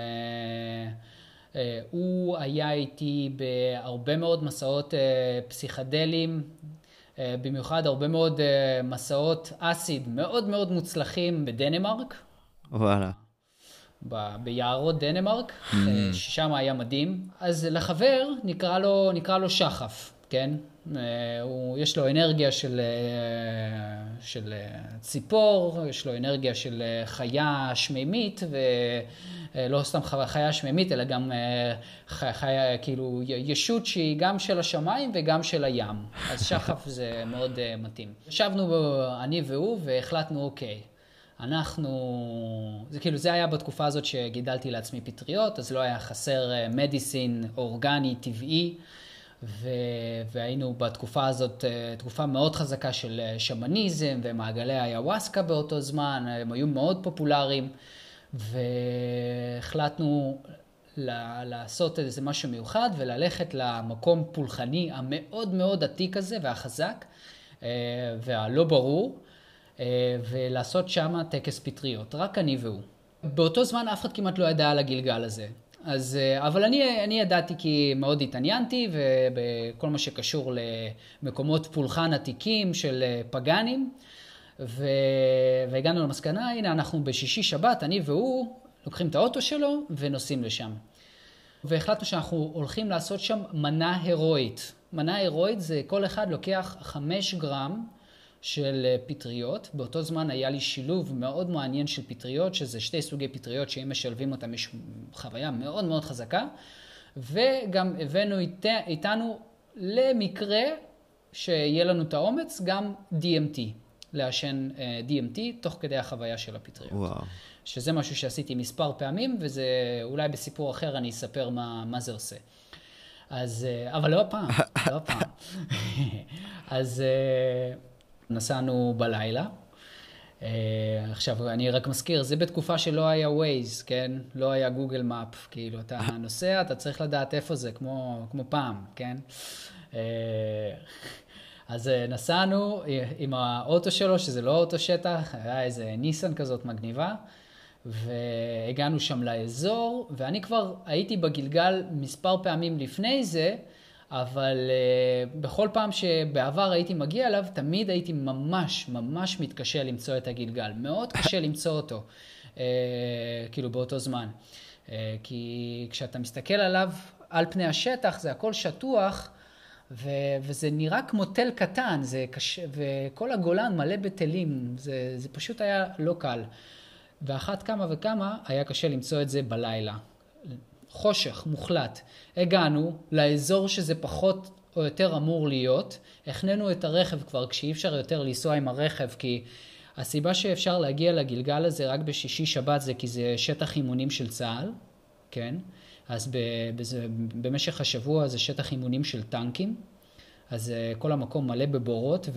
הוא היה איתי בהרבה מאוד מסעות פסיכדליים, במיוחד הרבה מאוד מסעות אסיד מאוד מאוד מוצלחים בדנמרק. וואלה. ב- ביערות דנמרק, ששם היה מדהים. אז לחבר נקרא לו, נקרא לו שחף, כן? הוא, יש לו אנרגיה של, של ציפור, יש לו אנרגיה של חיה שמימית, ולא סתם חיה שמימית, אלא גם חיה, כאילו, ישות שהיא גם של השמיים וגם של הים. אז שחף זה מאוד מתאים. ישבנו אני והוא והחלטנו, אוקיי, אנחנו, זה כאילו, זה היה בתקופה הזאת שגידלתי לעצמי פטריות, אז לא היה חסר מדיסין אורגני, טבעי, ו... והיינו בתקופה הזאת, תקופה מאוד חזקה של שמניזם ומעגלי היוואסקה באותו זמן, הם היו מאוד פופולריים, והחלטנו לעשות איזה משהו מיוחד וללכת למקום פולחני המאוד מאוד עתיק הזה והחזק והלא ברור, ולעשות שם טקס פטריות, רק אני והוא. באותו זמן אף אחד כמעט לא ידע על הגלגל הזה. אז, אבל אני, אני ידעתי כי מאוד התעניינתי, ובכל מה שקשור למקומות פולחן עתיקים של פגנים, ו... והגענו למסקנה, הנה אנחנו בשישי שבת, אני והוא לוקחים את האוטו שלו ונוסעים לשם. והחלטנו שאנחנו הולכים לעשות שם מנה הירואית. מנה הירואית זה כל אחד לוקח חמש גרם של פטריות. באותו זמן היה לי שילוב מאוד מעניין של פטריות, שזה שתי סוגי פטריות שאם משלבים אותם יש חוויה מאוד מאוד חזקה, וגם הבאנו אית, איתנו למקרה שיהיה לנו את האומץ גם די אם טי, לעשן די אם טי תוך כדי החוויה של הפטריות. וואו. שזה משהו שעשיתי מספר פעמים, וזה אולי בסיפור אחר אני אספר מה, מה זה עושה. אז, אבל לא הפעם, לא הפעם. אז נסענו בלילה. עכשיו, אני רק מזכיר, זה בתקופה שלא היה ווייז, כן? לא היה גוגל מאפ, כאילו, אתה נוסע, אתה צריך לדעת איפה זה, כמו, כמו פעם, כן? אז נסענו עם האוטו שלו, שזה לא אוטו שטח, היה איזה ניסן כזאת מגניבה, והגענו שם לאזור, ואני כבר הייתי בגלגל מספר פעמים לפני זה, אבל uh, בכל פעם שבעבר הייתי מגיע אליו, תמיד הייתי ממש ממש מתקשה למצוא את הגלגל. מאוד קשה למצוא אותו, uh, כאילו באותו זמן. Uh, כי כשאתה מסתכל עליו על פני השטח, זה הכל שטוח, ו- וזה נראה כמו תל קטן, זה קשה, וכל הגולן מלא בתלים, זה, זה פשוט היה לא קל. ואחת כמה וכמה היה קשה למצוא את זה בלילה. חושך, מוחלט. הגענו לאזור שזה פחות או יותר אמור להיות, הכננו את הרכב כבר כשאי אפשר יותר לנסוע עם הרכב, כי הסיבה שאפשר להגיע לגלגל הזה רק בשישי שבת זה כי זה שטח אימונים של צה"ל, כן? אז בזה, במשך השבוע זה שטח אימונים של טנקים, אז כל המקום מלא בבורות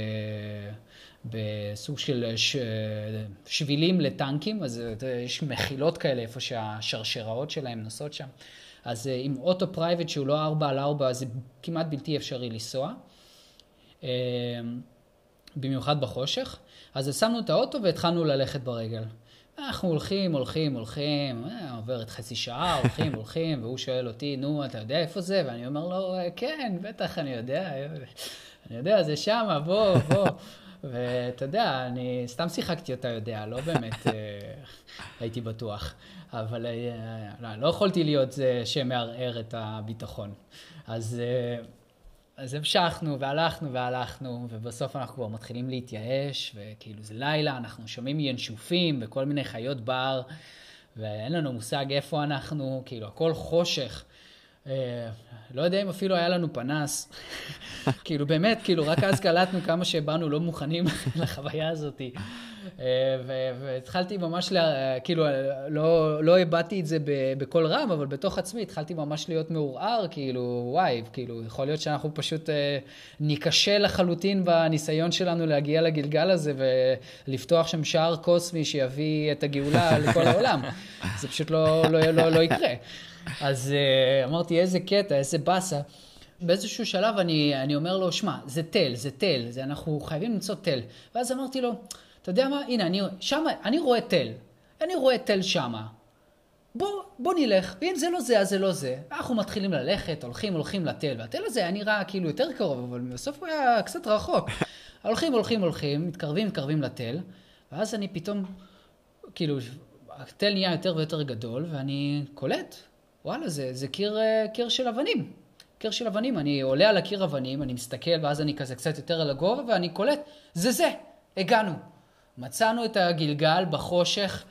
ובסוג של ש... שבילים לטנקים, אז יש מחילות כאלה איפה שהשרשראות שלהם נוסעות שם. אז עם אוטו פרייבט שהוא לא ארבע על ארבע, זה כמעט בלתי אפשרי לנסוע, במיוחד בחושך. אז שמנו את האוטו והתחלנו ללכת ברגל. אנחנו הולכים, הולכים, הולכים, עוברת חצי שעה, הולכים, הולכים, והוא שואל אותי, נו, אתה יודע איפה זה? ואני אומר לו, כן, בטח, אני יודע, אני יודע, זה שם, בוא, בוא. ואתה יודע, אני סתם שיחקתי אותה יודע, לא באמת הייתי בטוח. אבל לא, לא יכולתי להיות זה שמערער את הביטחון. אז, אז המשכנו והלכנו והלכנו, ובסוף אנחנו כבר מתחילים להתייאש, וכאילו זה לילה, אנחנו שומעים ינשופים וכל מיני חיות בר, ואין לנו מושג איפה אנחנו, כאילו הכל חושך. לא יודע אם אפילו היה לנו פנס, כאילו באמת, כאילו רק אז קלטנו כמה שבאנו לא מוכנים לחוויה הזאת. והתחלתי ממש, כאילו לא, לא הבאתי את זה בכל רם, אבל בתוך עצמי התחלתי ממש להיות מעורער, כאילו וואי, כאילו יכול להיות שאנחנו פשוט ניקשה לחלוטין בניסיון שלנו להגיע לגלגל הזה, ולפתוח שם שער קוסמי שיביא את הגאולה לכל העולם. זה פשוט לא, לא, לא, לא יקרה. אז uh, אמרתי, איזה קטע, איזה בסה. באיזשהו שלב אני, אני אומר לו, שמע, זה תל, זה תל, זה אנחנו חייבים למצוא תל. ואז אמרתי לו, אתה יודע מה? הנה, אני, שמה, אני רואה תל. אני רואה תל שמה. בוא, בוא נלך. ואם זה לא זה, אז זה לא זה. אנחנו מתחילים ללכת, הולכים, הולכים לתל. והתל הזה היה נראה כאילו יותר קרוב, אבל בסוף הוא היה קצת רחוק. הולכים, הולכים, הולכים, מתקרבים, מתקרבים לתל. ואז אני פתאום, כאילו, התל נהיה יותר ויותר גדול, ואני קולט. וואלה, זה, זה קיר, קיר של אבנים. קיר של אבנים. אני עולה על הקיר אבנים, אני מסתכל, ואז אני כזה קצת יותר על הגובה, ואני קולט, זה זה, הגענו. מצאנו את הגלגל בחושך,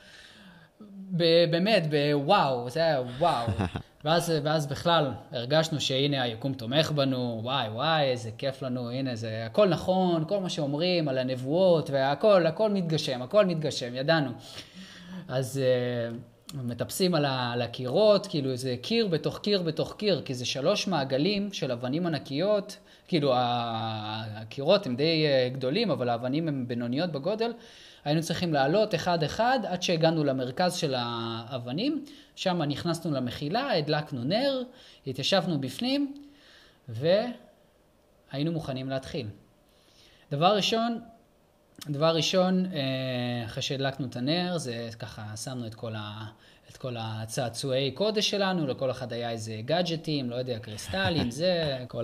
באמת, בוואו, זה היה וואו. ואז, ואז בכלל הרגשנו שהנה היקום תומך בנו, וואי וואי, איזה כיף לנו, הנה זה הכל נכון, כל מה שאומרים על הנבואות, והכל, הכל מתגשם, הכל מתגשם, ידענו. אז מטפסים על הקירות, כאילו זה קיר בתוך קיר בתוך קיר, כי זה שלוש מעגלים של אבנים ענקיות, כאילו הקירות הם די גדולים, אבל האבנים הם בינוניות בגודל, היינו צריכים לעלות אחד אחד עד שהגענו למרכז של האבנים, שם נכנסנו למחילה, הדלקנו נר, התיישבנו בפנים, והיינו מוכנים להתחיל. דבר ראשון, דבר ראשון, אחרי שהדלקנו את הנר, זה ככה, שמנו את כל, ה, את כל הצעצועי קודש שלנו, לכל אחד היה איזה גאדג'טים, לא יודע, קריסטלים, זה, כל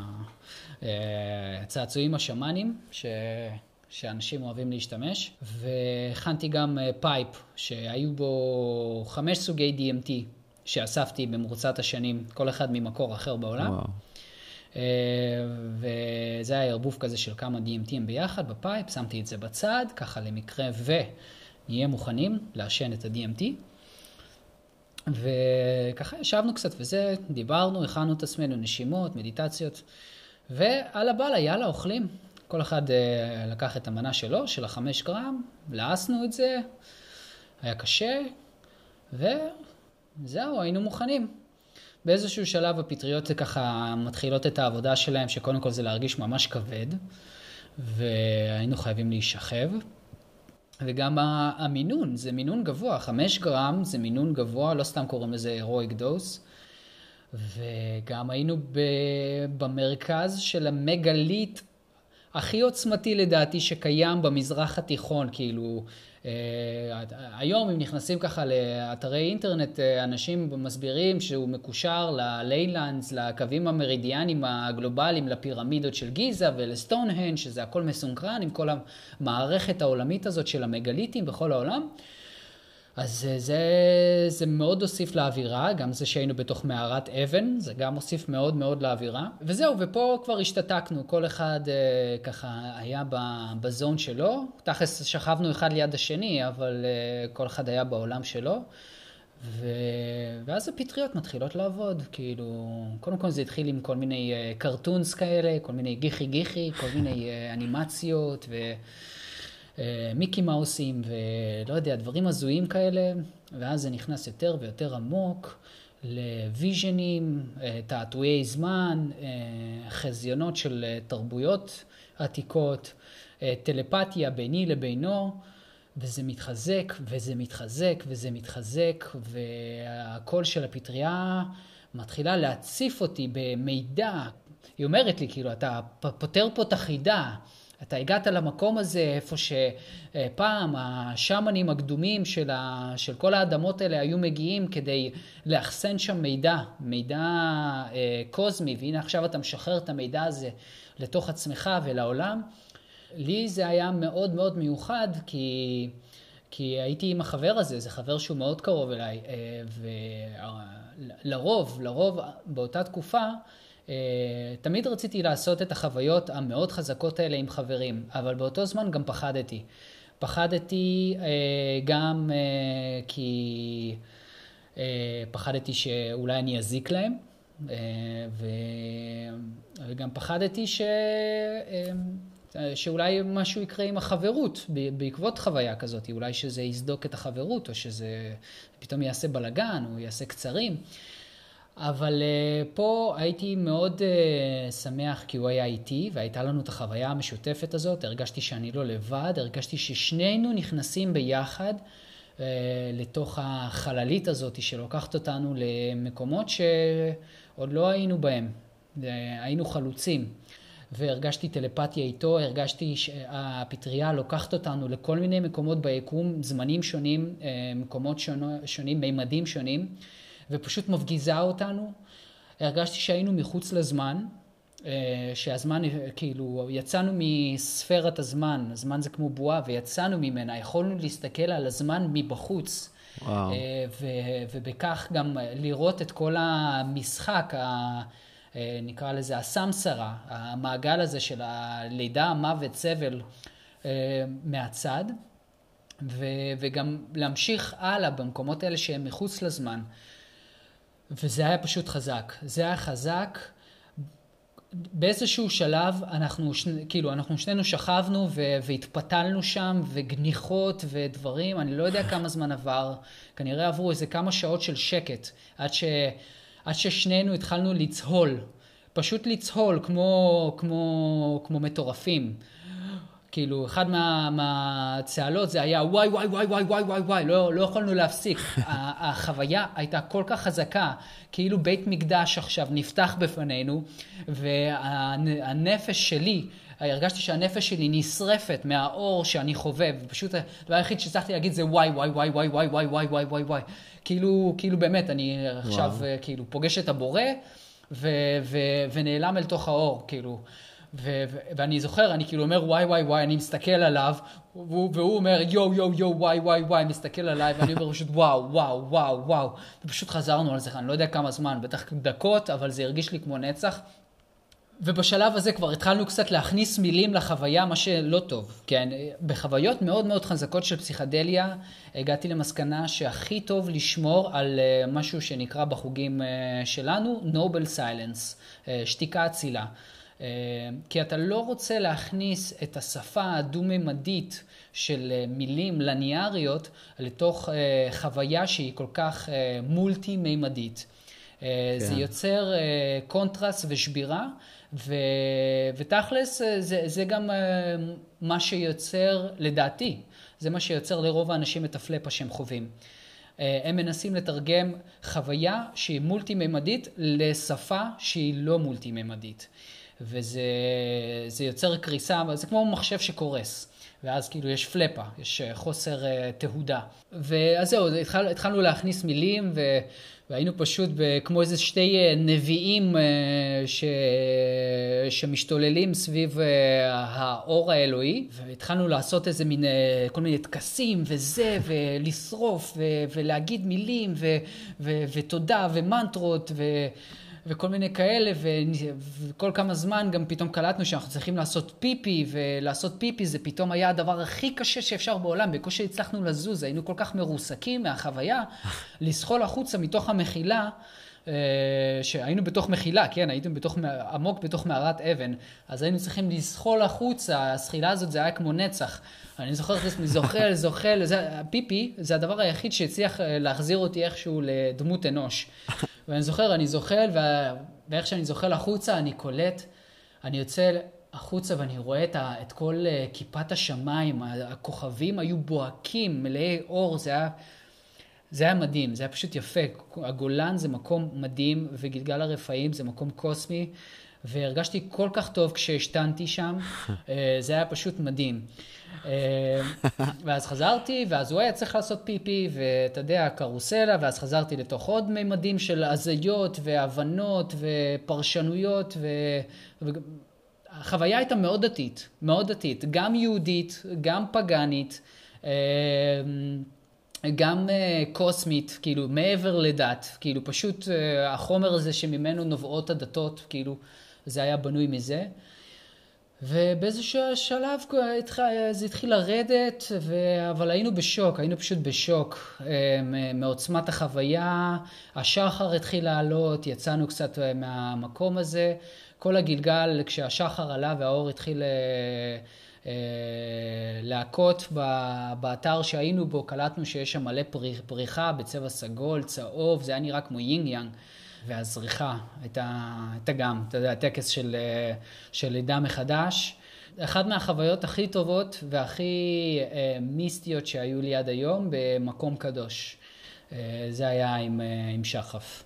הצעצועים השמנים ש, שאנשים אוהבים להשתמש. והכנתי גם פייפ שהיו בו חמש סוגי די אם טי שאספתי במרוצת השנים, כל אחד ממקור אחר בעולם. וואו. וזה היה ערבוב כזה של כמה די אם טי ביחד בפייפ, שמתי את זה בצד, ככה למקרה ונהיה מוכנים לעשן את ה-די אם טי. וככה ישבנו קצת וזה, דיברנו, הכנו את עצמנו, נשימות, מדיטציות, ועל הבאללה, יאללה, אוכלים. כל אחד לקח את המנה שלו, של החמש גרם, לעסנו את זה, היה קשה, וזהו, היינו מוכנים. באיזשהו שלב הפטריות זה ככה מתחילות את העבודה שלהם, שקודם כל זה להרגיש ממש כבד, והיינו חייבים להישכב. וגם המינון, זה מינון גבוה, חמש גרם זה מינון גבוה, לא סתם קוראים לזה heroic dose. וגם היינו במרכז של המגלית הכי עוצמתי לדעתי שקיים במזרח התיכון, כאילו, היום אם נכנסים ככה לאתרי אינטרנט, אנשים מסבירים שהוא מקושר לליילנדס, לקווים המרידיאנים הגלובליים, לפירמידות של גיזה ולסטונהנג', שזה הכל מסונכרן עם כל המערכת העולמית הזאת של המגליטים בכל העולם. אז זה, זה מאוד הוסיף לאווירה, גם זה שהיינו בתוך מערת אבן, זה גם הוסיף מאוד מאוד לאווירה. וזהו, ופה כבר השתתקנו, כל אחד ככה היה בזון שלו, תכלס שכבנו אחד ליד השני, אבל כל אחד היה בעולם שלו. ו... ואז הפטריות מתחילות לעבוד, כאילו, קודם כל זה התחיל עם כל מיני קרטונס כאלה, כל מיני גיחי גיחי, כל מיני אנימציות ו... מיקי מאוסים ולא יודע, דברים הזויים כאלה, ואז זה נכנס יותר ויותר עמוק לוויז'נים, תעתועי זמן, חזיונות של תרבויות עתיקות, טלפתיה ביני לבינו, וזה מתחזק וזה מתחזק וזה מתחזק, והקול של הפטריה מתחילה להציף אותי במידע. היא אומרת לי, כאילו, אתה פותר פה את החידה, אתה הגעת למקום הזה, איפה שפעם השמנים הקדומים של, ה... של כל האדמות האלה היו מגיעים כדי לאחסן שם מידע, מידע אה, קוזמי, והנה עכשיו אתה משחרר את המידע הזה לתוך עצמך ולעולם. לי זה היה מאוד מאוד מיוחד, כי, כי הייתי עם החבר הזה, זה חבר שהוא מאוד קרוב אליי, אה, ולרוב, לרוב באותה תקופה, Uh, תמיד רציתי לעשות את החוויות המאוד חזקות האלה עם חברים, אבל באותו זמן גם פחדתי. פחדתי uh, גם uh, כי uh, פחדתי שאולי אני אזיק להם, uh, ו... וגם פחדתי ש... uh, שאולי משהו יקרה עם החברות בעקבות חוויה כזאת, אולי שזה יסדוק את החברות, או שזה פתאום יעשה בלגן, או יעשה קצרים. אבל uh, פה הייתי מאוד uh, שמח כי הוא היה איתי, והייתה לנו את החוויה המשותפת הזאת, הרגשתי שאני לא לבד, הרגשתי ששנינו נכנסים ביחד uh, לתוך החללית הזאת שלוקחת אותנו למקומות שעוד לא היינו בהם, uh, היינו חלוצים, והרגשתי טלפתיה איתו, הרגשתי שהפטריה לוקחת אותנו לכל מיני מקומות ביקום, זמנים שונים, uh, מקומות שונו, שונים, מימדים שונים, ופשוט מפגיזה אותנו. הרגשתי שהיינו מחוץ לזמן, שהזמן, כאילו, יצאנו מספרת הזמן, הזמן זה כמו בועה, ויצאנו ממנה, יכולנו להסתכל על הזמן מבחוץ. וואו. ו- ובכך גם לראות את כל המשחק, ה- נקרא לזה הסמסרה, המעגל הזה של הלידה, מוות, סבל מהצד, ו- וגם להמשיך הלאה במקומות האלה שהם מחוץ לזמן. וזה היה פשוט חזק. זה היה חזק. באיזשהו שלב אנחנו, כאילו, אנחנו שנינו שכבנו ו- והתפתלנו שם, וגניחות ודברים. אני לא יודע כמה זמן עבר. כנראה עברו איזה כמה שעות של שקט, עד ש- עד ששנינו התחלנו לצהול. פשוט לצהול כמו, כמו, כמו מטורפים. כאילו, אחד מה, מהצהלות זה היה וואי, וואי, וואי, וואי, וואי, וואי, וואי, לא, לא יכולנו להפסיק. החוויה הייתה כל כך חזקה, כאילו בית מקדש עכשיו נפתח בפנינו, והנפש שלי, הרגשתי שהנפש שלי נשרפת מהאור שאני חווה, ופשוט הדבר היחיד שצריכתי להגיד זה וואי, וואי, וואי, וואי, וואי, וואי, וואי, וואי, וואי, וואי. כאילו, כאילו באמת, אני עכשיו כאילו פוגש את הבורא, ו, ו, ונעלם אל תוך האור, כאילו. ו- ו- ואני זוכר, אני כאילו אומר וואי וואי וואי, אני מסתכל עליו, והוא, והוא אומר יו יו יו וואי וואי וואי, מסתכל עליי, ואני אומר פשוט וואו וואו וואו וואו, ופשוט חזרנו על זה, אני לא יודע כמה זמן, בטח דקות, אבל זה הרגיש לי כמו נצח. ובשלב הזה כבר התחלנו קצת להכניס מילים לחוויה, מה שלא טוב, כן? בחוויות מאוד מאוד חזקות של פסיכדליה, הגעתי למסקנה שהכי טוב לשמור על משהו שנקרא בחוגים שלנו, Noble Silence, שתיקה אצילה. כי אתה לא רוצה להכניס את השפה הדו-ממדית של מילים לניאריות לתוך חוויה שהיא כל כך מולטי-מימדית. כן. זה יוצר קונטרס ושבירה, ו... ותכלס זה, זה גם מה שיוצר, לדעתי, זה מה שיוצר לרוב האנשים את הפלאפה שהם חווים. הם מנסים לתרגם חוויה שהיא מולטי-ממדית לשפה שהיא לא מולטי-ממדית. וזה זה יוצר קריסה, זה כמו מחשב שקורס. ואז כאילו יש פלפה, יש חוסר תהודה. ואז זהו, התחל, התחלנו להכניס מילים, ו, והיינו פשוט כמו איזה שתי נביאים ש, שמשתוללים סביב האור האלוהי, והתחלנו לעשות איזה מין, כל מיני תקסים וזה, ולשרוף, ו, ולהגיד מילים, ו, ו, ותודה, ומנטרות, ו... וכל מיני כאלה, וכל כמה זמן גם פתאום קלטנו שאנחנו צריכים לעשות פיפי, ולעשות פיפי זה פתאום היה הדבר הכי קשה שאפשר בעולם, בקושי הצלחנו לזוז, היינו כל כך מרוסקים מהחוויה, לסחול החוצה מתוך המחילה, שהיינו בתוך מחילה, כן, הייתם בתוך, עמוק בתוך מערת אבן, אז היינו צריכים לסחול החוצה, הסחילה הזאת זה היה כמו נצח, אני זוכר, אני זוחל, זוחל, זה, הפיפי זה הדבר היחיד שהצליח להחזיר אותי איכשהו לדמות אנוש. ואני זוכר, אני זוחל, ואיך שאני זוחל החוצה, אני קולט, אני יוצא החוצה ואני רואה את, ה, את כל כיפת השמיים, הכוכבים היו בוהקים, מלאי אור, זה היה, זה היה מדהים, זה היה פשוט יפה. הגולן זה מקום מדהים, וגלגל הרפאים זה מקום קוסמי, והרגשתי כל כך טוב כשהשתנתי שם, זה היה פשוט מדהים. ואז חזרתי, ואז הוא היה צריך לעשות פיפי, ואתה יודע, קרוסלה, ואז חזרתי לתוך עוד מימדים של הזיות, והבנות, ופרשנויות, והחוויה הייתה מאוד דתית, מאוד דתית, גם יהודית, גם פגנית, גם קוסמית, כאילו, מעבר לדת, כאילו, פשוט החומר הזה שממנו נובעות הדתות, כאילו, זה היה בנוי מזה. ובאיזשהו שלב זה התחיל לרדת, ו... אבל היינו בשוק, היינו פשוט בשוק מעוצמת החוויה, השחר התחיל לעלות, יצאנו קצת מהמקום הזה, כל הגלגל כשהשחר עלה והאור התחיל להכות באתר שהיינו בו, קלטנו שיש שם מלא פריחה בצבע סגול, צהוב, זה היה נראה כמו יינג יאנג. והזריחה הייתה, הייתה גם, אתה יודע, הטקס של, של לידה מחדש. אחת מהחוויות הכי טובות והכי אה, מיסטיות שהיו לי עד היום במקום קדוש. אה, זה היה עם, אה, עם שחף.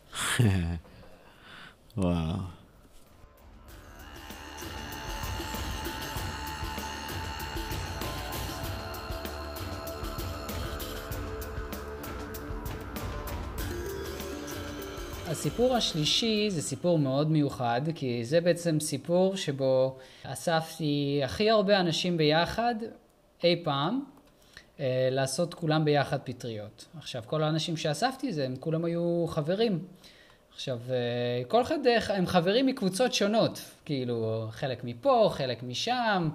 וואו. הסיפור השלישי זה סיפור מאוד מיוחד, כי זה בעצם סיפור שבו אספתי הכי הרבה אנשים ביחד אי פעם, אה, לעשות כולם ביחד פטריות. עכשיו, כל האנשים שאספתי זה, הם כולם היו חברים. עכשיו, אה, כל אחד הם חברים מקבוצות שונות, כאילו חלק מפה, חלק משם.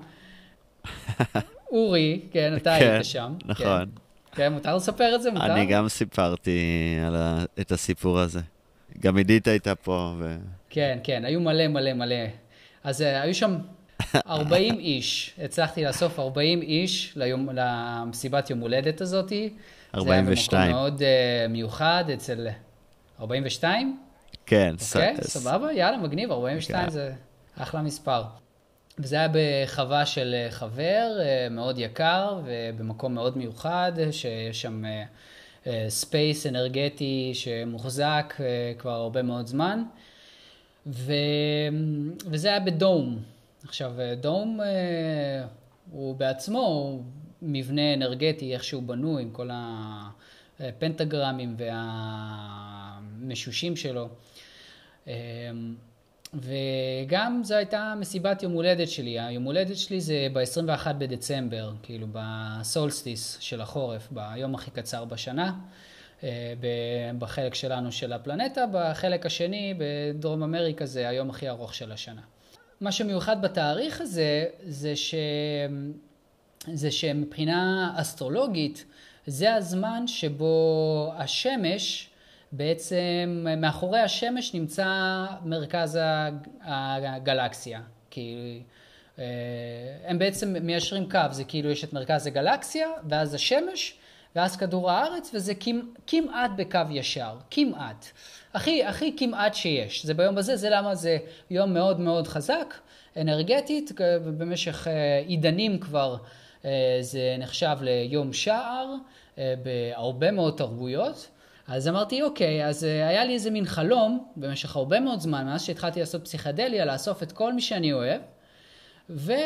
אורי, כן, אתה כן, היית שם. נכון. כן, כן, מותר לספר את זה? מותר? אני גם סיפרתי על ה... את הסיפור הזה. גם עידית הייתה פה ו... כן, כן, היו מלא מלא מלא. אז uh, היו שם ארבעים איש, הצלחתי לאסוף ארבעים איש ליום, למסיבת יום הולדת הזאת. ארבעים ושתיים. זה היה במקום מאוד uh, מיוחד אצל... ארבעים ושתיים? כן. אוקיי, okay, ס... סבבה, יאללה, מגניב, ארבעים ושתיים okay. זה אחלה מספר. וזה היה בחווה של חבר מאוד יקר, ובמקום מאוד מיוחד, שיש שם ספייס אנרגטי שמוחזק כבר הרבה מאוד זמן, ו... וזה היה בדום. עכשיו, דום הוא בעצמו הוא מבנה אנרגטי, איך שהוא בנוי, עם כל הפנטגרמים והמשושים שלו. וגם זו הייתה מסיבת יום הולדת שלי. היום הולדת שלי זה ב-עשרים ואחד בדצמבר, כאילו בסולסטיס של החורף, ביום הכי קצר בשנה, בחלק שלנו של הפלנטה, בחלק השני בדרום אמריקה זה היום הכי ארוך של השנה. מה שמיוחד בתאריך הזה, זה, ש... זה שמבחינה אסטרולוגית, זה הזמן שבו השמש, בעצם מאחורי השמש נמצא מרכז הגלקסיה. כי הם בעצם מיישרים קו, זה כאילו יש את מרכז הגלקסיה, ואז השמש, ואז כדור הארץ, וזה כמעט בקו ישר, כמעט. הכי, הכי כמעט שיש. זה ביום הזה, זה למה זה יום מאוד מאוד חזק, אנרגטית, במשך עידנים כבר זה נחשב ליום שער, בהרבה מאוד תרבויות. אז אמרתי, אוקיי, אז היה לי איזה מין חלום במשך הרבה מאוד זמן, מאז שהתחלתי לעשות פסיכדליה, לאסוף את כל מי שאני אוהב,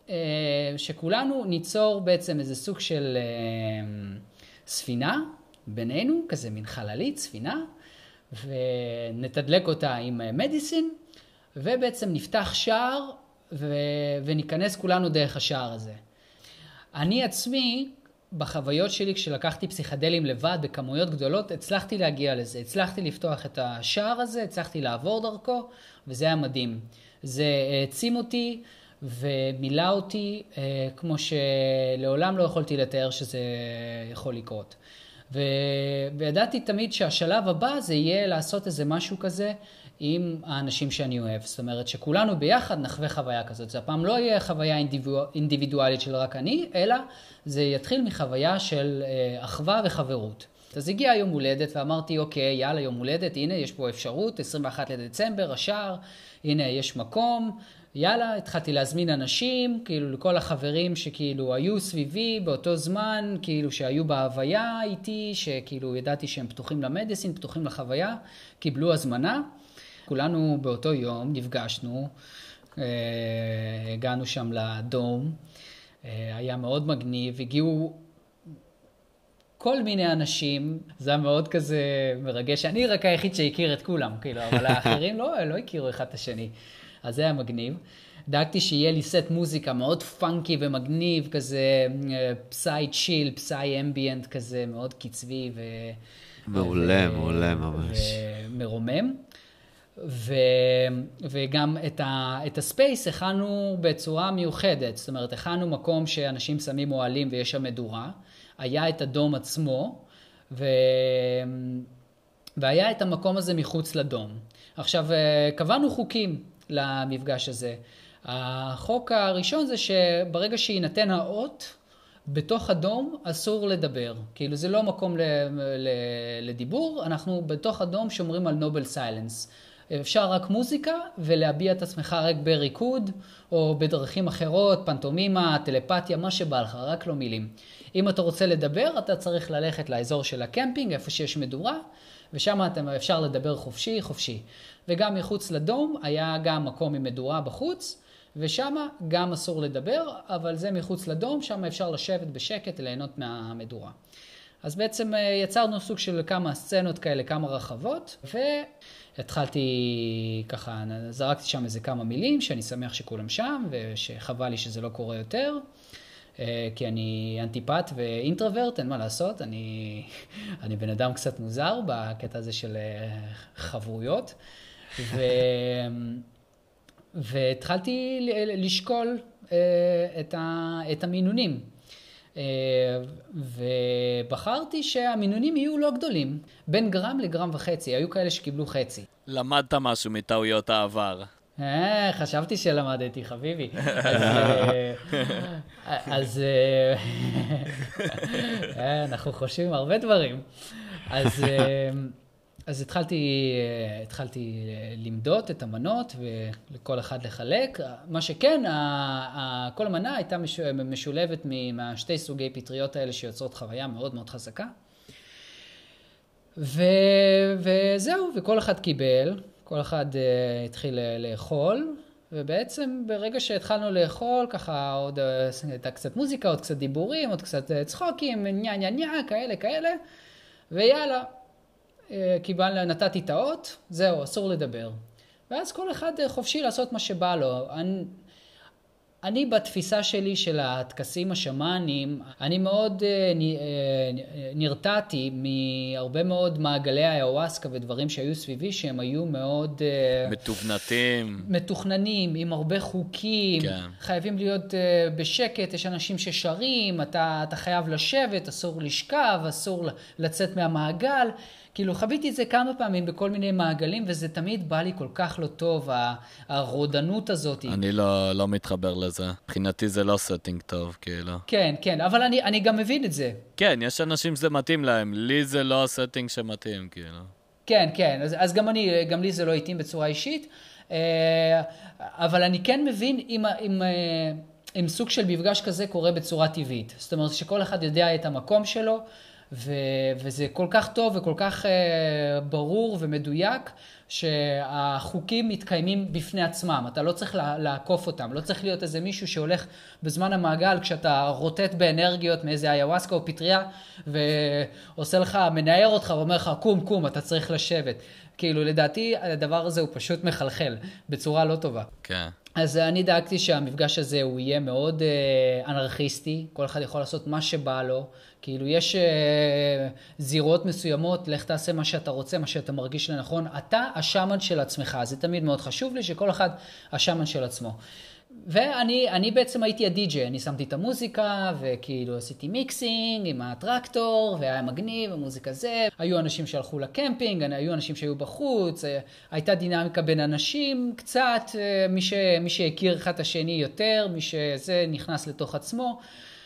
שכולנו ניצור בעצם איזה סוג של ספינה בינינו, כזה מין חללית, ספינה, ונתדלק אותה עם מדיסין, ובעצם נפתח שער ו... וניכנס כולנו דרך השער הזה. אני עצמי, בחוויות שלי, כשלקחתי פסיכדלים לבד בכמויות גדולות, הצלחתי להגיע לזה. הצלחתי לפתוח את השער הזה, הצלחתי לעבור דרכו, וזה היה מדהים. זה העצים אותי ומילא אותי, כמו שלעולם לא יכולתי לתאר שזה יכול לקרות. ו... וידעתי תמיד שהשלב הבא זה יהיה לעשות איזה משהו כזה עם האנשים שאני אוהב. זאת אומרת שכולנו ביחד נחווה חוויה כזאת. זה הפעם לא יהיה חוויה אינדיבידואלית של רק אני, אלא זה יתחיל מחוויה של אחווה וחברות. אז הגיע יום הולדת ואמרתי, אוקיי, יאללה, יום הולדת, הנה, יש פה אפשרות, עשרים ואחד לדצמבר, השער, הנה, יש מקום, יאללה, התחלתי להזמין אנשים, כאילו לכל החברים שכאילו היו סביבי באותו זמן, כאילו שהיו בהוויה איתי, שכאילו ידעתי שהם פתוחים למדיסין, פתוחים לחוויה, קיבלו הזמנה. כולנו באותו יום נפגשנו, הגענו שם לדום, היה מאוד מגניב, הגיעו כל מיני אנשים, זה היה מאוד כזה מרגש, אני רק היחיד שהכיר את כולם, כאילו, אבל האחרים לא, לא הכירו אחד את השני, אז זה היה מגניב. דאגתי שיהיה לי סט מוזיקה מאוד פאנקי ומגניב, כזה פסאי צ'יל, פסאי אמביאנט כזה, מאוד קצבי ו... מעולה, מעולה ממש. ומרומם. ו... וגם את, ה... את הספייס הכנו בצורה מיוחדת, זאת אומרת, הכנו מקום שאנשים שמים אוהלים ויש שם מדורה, היה את הדום עצמו, ו... והיה את המקום הזה מחוץ לדום. עכשיו, קבענו חוקים למפגש הזה. החוק הראשון זה שברגע שיינתן האות, בתוך הדום אסור לדבר. כאילו זה לא מקום ל... ל... לדיבור, אנחנו בתוך הדום שומרים על נובל סיילנס. אפשר רק מוזיקה ולהביע את עצמך רק בריקוד, או בדרכים אחרות, פנטומימה, טלפתיה, מה שבא לך, רק לא מילים. אם אתה רוצה לדבר, אתה צריך ללכת לאזור של הקמפינג, איפה שיש מדורה, ושם אפשר לדבר חופשי, חופשי. וגם מחוץ לדום היה גם מקום עם מדורה בחוץ, ושם גם אסור לדבר, אבל זה מחוץ לדום, שם אפשר לשבת בשקט, ליהנות מהמדורה. אז בעצם יצרנו סוג של כמה סצנות כאלה, כמה רחבות, והתחלתי ככה, זרקתי שם איזה כמה מילים, שאני שמח שכולם שם, ושחבל לי שזה לא קורה יותר, כי אני אנטיפט ואינטרוורט, אין מה לעשות, אני, אני בן אדם קצת מוזר בקטע הזה של חברויות, ו... והתחלתי לשקול את, ה... את המינונים. ובחרתי שהמינונים יהיו לא גדולים, בין גרם לגרם וחצי, היו כאלה שקיבלו חצי. למדת משהו מטעויות העבר. אה, חשבתי שלמדתי, חביבי. אז אנחנו חושבים הרבה דברים. אז אז התחלתי, התחלתי למדוד את המנות ולכל אחד לחלק. מה שכן, כל המנה הייתה משולבת מהשתי סוגי פטריות האלה שיוצרות חוויה מאוד מאוד חזקה. ו, וזהו, וכל אחד קיבל, כל אחד התחיל לאכול, ובעצם ברגע שהתחלנו לאכול, ככה עוד הייתה קצת מוזיקה, עוד קצת דיבורים, עוד קצת צחוקים, nya nya nya, כאלה כאלה, ויאללה. קיבל, נתתי את האות, זהו, אסור לדבר. ואז כל אחד חופשי לעשות מה שבא לו. אני, אני בתפיסה שלי של הטקסים השמאנים, אני מאוד נרתעתי מהרבה מאוד מעגלי האיוואסקה ודברים שהיו סביבי, שהם היו מאוד... מתוכנתים. מתוכננים, עם הרבה חוקים, כן. חייבים להיות בשקט, יש אנשים ששרים, אתה, אתה חייב לשבת, אסור לשכב, אסור לצאת מהמעגל. כאילו חוויתי את זה כמה פעמים בכל מיני מעגלים, וזה תמיד בא לי כל כך לא טוב, הרודנות הזאת. אני לא, לא מתחבר לזה. מבחינתי זה לא סטינג טוב, כאילו. כן, כן, אבל אני, אני גם מבין את זה. כן, יש אנשים שזה מתאים להם. לי זה לא הסטינג שמתאים, כאילו. כן, כן, אז, אז גם אני, גם לי זה לא התאים בצורה אישית. אבל אני כן מבין אם, אם, אם סוג של מפגש כזה קורה בצורה טבעית. זאת אומרת שכל אחד יודע את המקום שלו, ו- וזה כל כך טוב וכל כך uh, ברור ומדויק, שהחוקים מתקיימים בפני עצמם, אתה לא צריך לעקוף אותם, לא צריך להיות איזה מישהו שהולך בזמן המעגל כשאתה רוטט באנרגיות מאיזה איוואסקה או פטריה, ועושה לך, מנער אותך ואומר לך, קום, קום, אתה צריך לשבת. כאילו, לדעתי, הדבר הזה הוא פשוט מחלחל, בצורה לא טובה. כן. אז אני דאגתי שהמפגש הזה הוא יהיה מאוד אה, אנרכיסטי, כל אחד יכול לעשות מה שבא לו, כאילו יש אה, זירות מסוימות, לך תעשה מה שאתה רוצה, מה שאתה מרגיש לנכון, אתה השמן של עצמך, זה תמיד מאוד חשוב לי שכל אחד השמן של עצמו. ואני אני בעצם הייתי הדי-ג'יי, אני שמתי את המוזיקה וכאילו עשיתי מיקסינג עם הטרקטור והיה מגניב, המוזיקה זה, היו אנשים שהלכו לקמפינג, היו אנשים שהיו בחוץ, הייתה דינמיקה בין אנשים קצת, מי, ש, מי שהכיר אחד את השני יותר, מי שזה נכנס לתוך עצמו,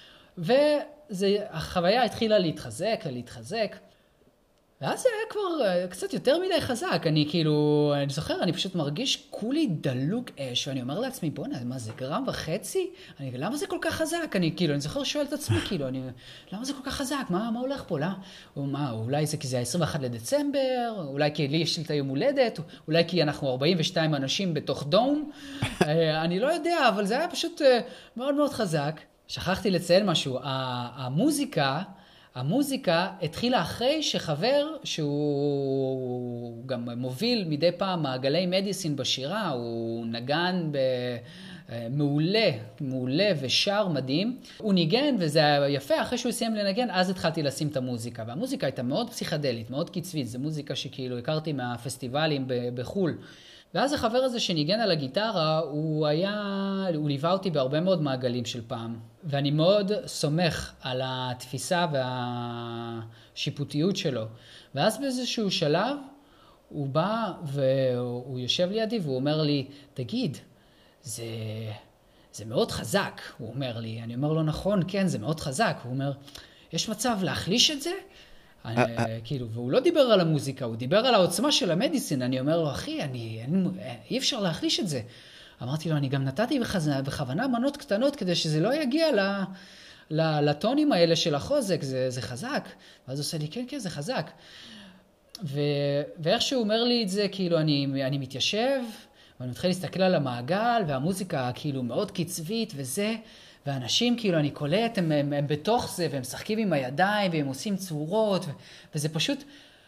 והחוויה התחילה להתחזק ולהתחזק. ואז זה היה כבר קצת יותר מדי חזק, אני כאילו, אני זוכר, אני פשוט מרגיש כולי דלוק אש, ואני אומר לעצמי, בוא נה, מה זה גרם וחצי? אני, למה זה כל כך חזק? אני כאילו, אני זוכר שואל את עצמי, כאילו, אני, למה זה כל כך חזק? מה, מה הולך פה? לא? או מה, אולי זה כי זה ה-עשרים ואחד לדצמבר, אולי כי לי יש לי את היום הולדת, אולי כי אנחנו ארבעים ושתיים אנשים בתוך דום, אני לא יודע, אבל זה היה פשוט מאוד מאוד חזק. שכחתי לציין משהו, המוזיקה, המוזיקה התחילה אחרי שחבר, שהוא גם מוביל מדי פעם מעגלי מדיסין בשירה, הוא נגן מעולה, מעולה ושר מדהים. הוא ניגן וזה היה יפה, אחרי שהוא סיים לנגן, אז התחלתי לשים את המוזיקה. והמוזיקה הייתה מאוד פסיכדלית, מאוד קצבית, זו מוזיקה שכאילו הכרתי מהפסטיבלים בחול. ואז החבר הזה שניגן על הגיטרה, הוא היה, הוא ליווה אותי בהרבה מאוד מעגלים של פעם. ואני מאוד סומך על התפיסה והשיפוטיות שלו. ואז באיזשהו שלב, הוא בא והוא יושב לידי והוא אומר לי, תגיד, זה, זה מאוד חזק, הוא אומר לי. אני אומר לו, נכון, כן, זה מאוד חזק. הוא אומר, יש מצב להחליש את זה? אני, כאילו, והוא לא דיבר על המוזיקה, הוא דיבר על העוצמה של המדיסין. אני אומר לו, אחי, אני, אני, אי אפשר להחליש את זה. אמרתי לו, אני גם נתתי בכוונה מנות קטנות כדי שזה לא יגיע ל, ל, לטונים האלה של החוזק, זה, זה חזק. ואז הוא עושה לי, כן, כן, זה חזק. ו, ואיך שהוא אומר לי את זה, כאילו, אני, אני מתיישב, ואני מתחיל להסתכל על המעגל, והמוזיקה כאילו מאוד קצבית וזה, ואנשים כאילו אני קולט, הם, הם, הם בתוך זה, והם משחקים עם הידיים, והם עושים צורות, ו, וזה פשוט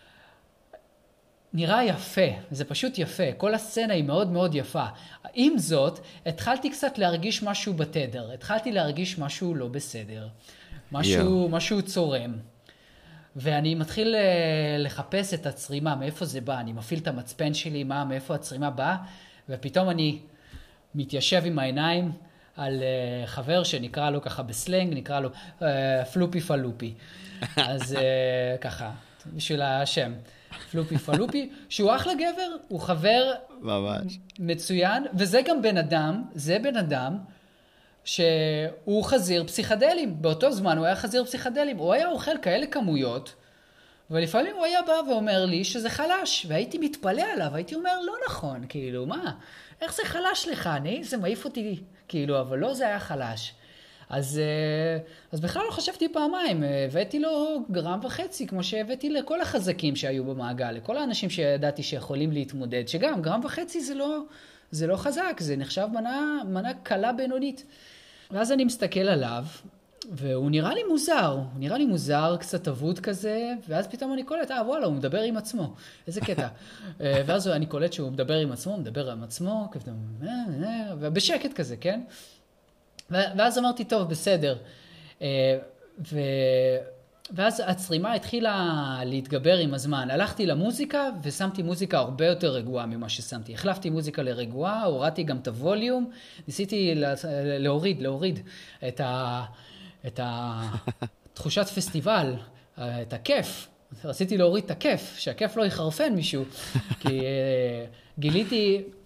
נראה יפה, זה פשוט יפה, כל הסצנה היא מאוד מאוד יפה. עם זאת, התחלתי קצת להרגיש משהו בתדר, התחלתי להרגיש משהו לא בסדר, משהו, yeah. משהו צורם. ואני מתחיל לחפש את הצרימה, מאיפה זה בא, אני מפעיל את המצפן שלי, מה, מאיפה הצרימה באה, ופתאום אני מתיישב עם העיניים על uh, חבר שנקרא לו ככה בסלנג, נקרא לו uh, פלופי פלופי. אז uh, ככה, בשביל השם, פלופי פלופי, שהוא אחלה גבר, הוא חבר ממש מצוין, וזה גם בן אדם, זה בן אדם שהוא חזיר פסיכדלים. באותו זמן הוא היה חזיר פסיכדלים, הוא היה אוכל כאלה כמויות, ולפעמים הוא היה בא ואומר לי שזה חלש, והייתי מתפלא עליו, הייתי אומר, לא נכון, כאילו, מה? איך זה חלש לך? אני, זה מעיף אותי, כאילו, אבל לא, זה היה חלש. אז, אז בכלל לא חשבתי פעמיים, הבאתי לו גרם וחצי, כמו שהבאתי לכל החזקים שהיו במעגל, לכל האנשים שידעתי שיכולים להתמודד, שגם גרם וחצי זה לא, זה לא חזק, זה נחשב מנה, מנה קלה בינונית. ואז אני מסתכל עליו, והוא נראה לי מוזר, הוא נראה לי מוזר, קצת אבוד כזה, ואז פתאום אני קולט, אה, וואלה, הוא מדבר עם עצמו, איזה קטע. ואז אני קולט שהוא מדבר עם עצמו, מדבר עם עצמו, ובשקט כזה, כן? ואז אמרתי, טוב, בסדר. ו... ואז הצרימה התחילה להתגבר עם הזמן. הלכתי למוזיקה ושמתי מוזיקה הרבה יותר רגועה ממה ששמתי. החלפתי מוזיקה לרגועה, הורדתי גם את הווליום, ניסיתי להוריד, להוריד את ה... את התחושת פסטיבל, את הכיף. רציתי להוריד את הכיף, שהכיף לא יחרפן מישהו. כי גיליתי,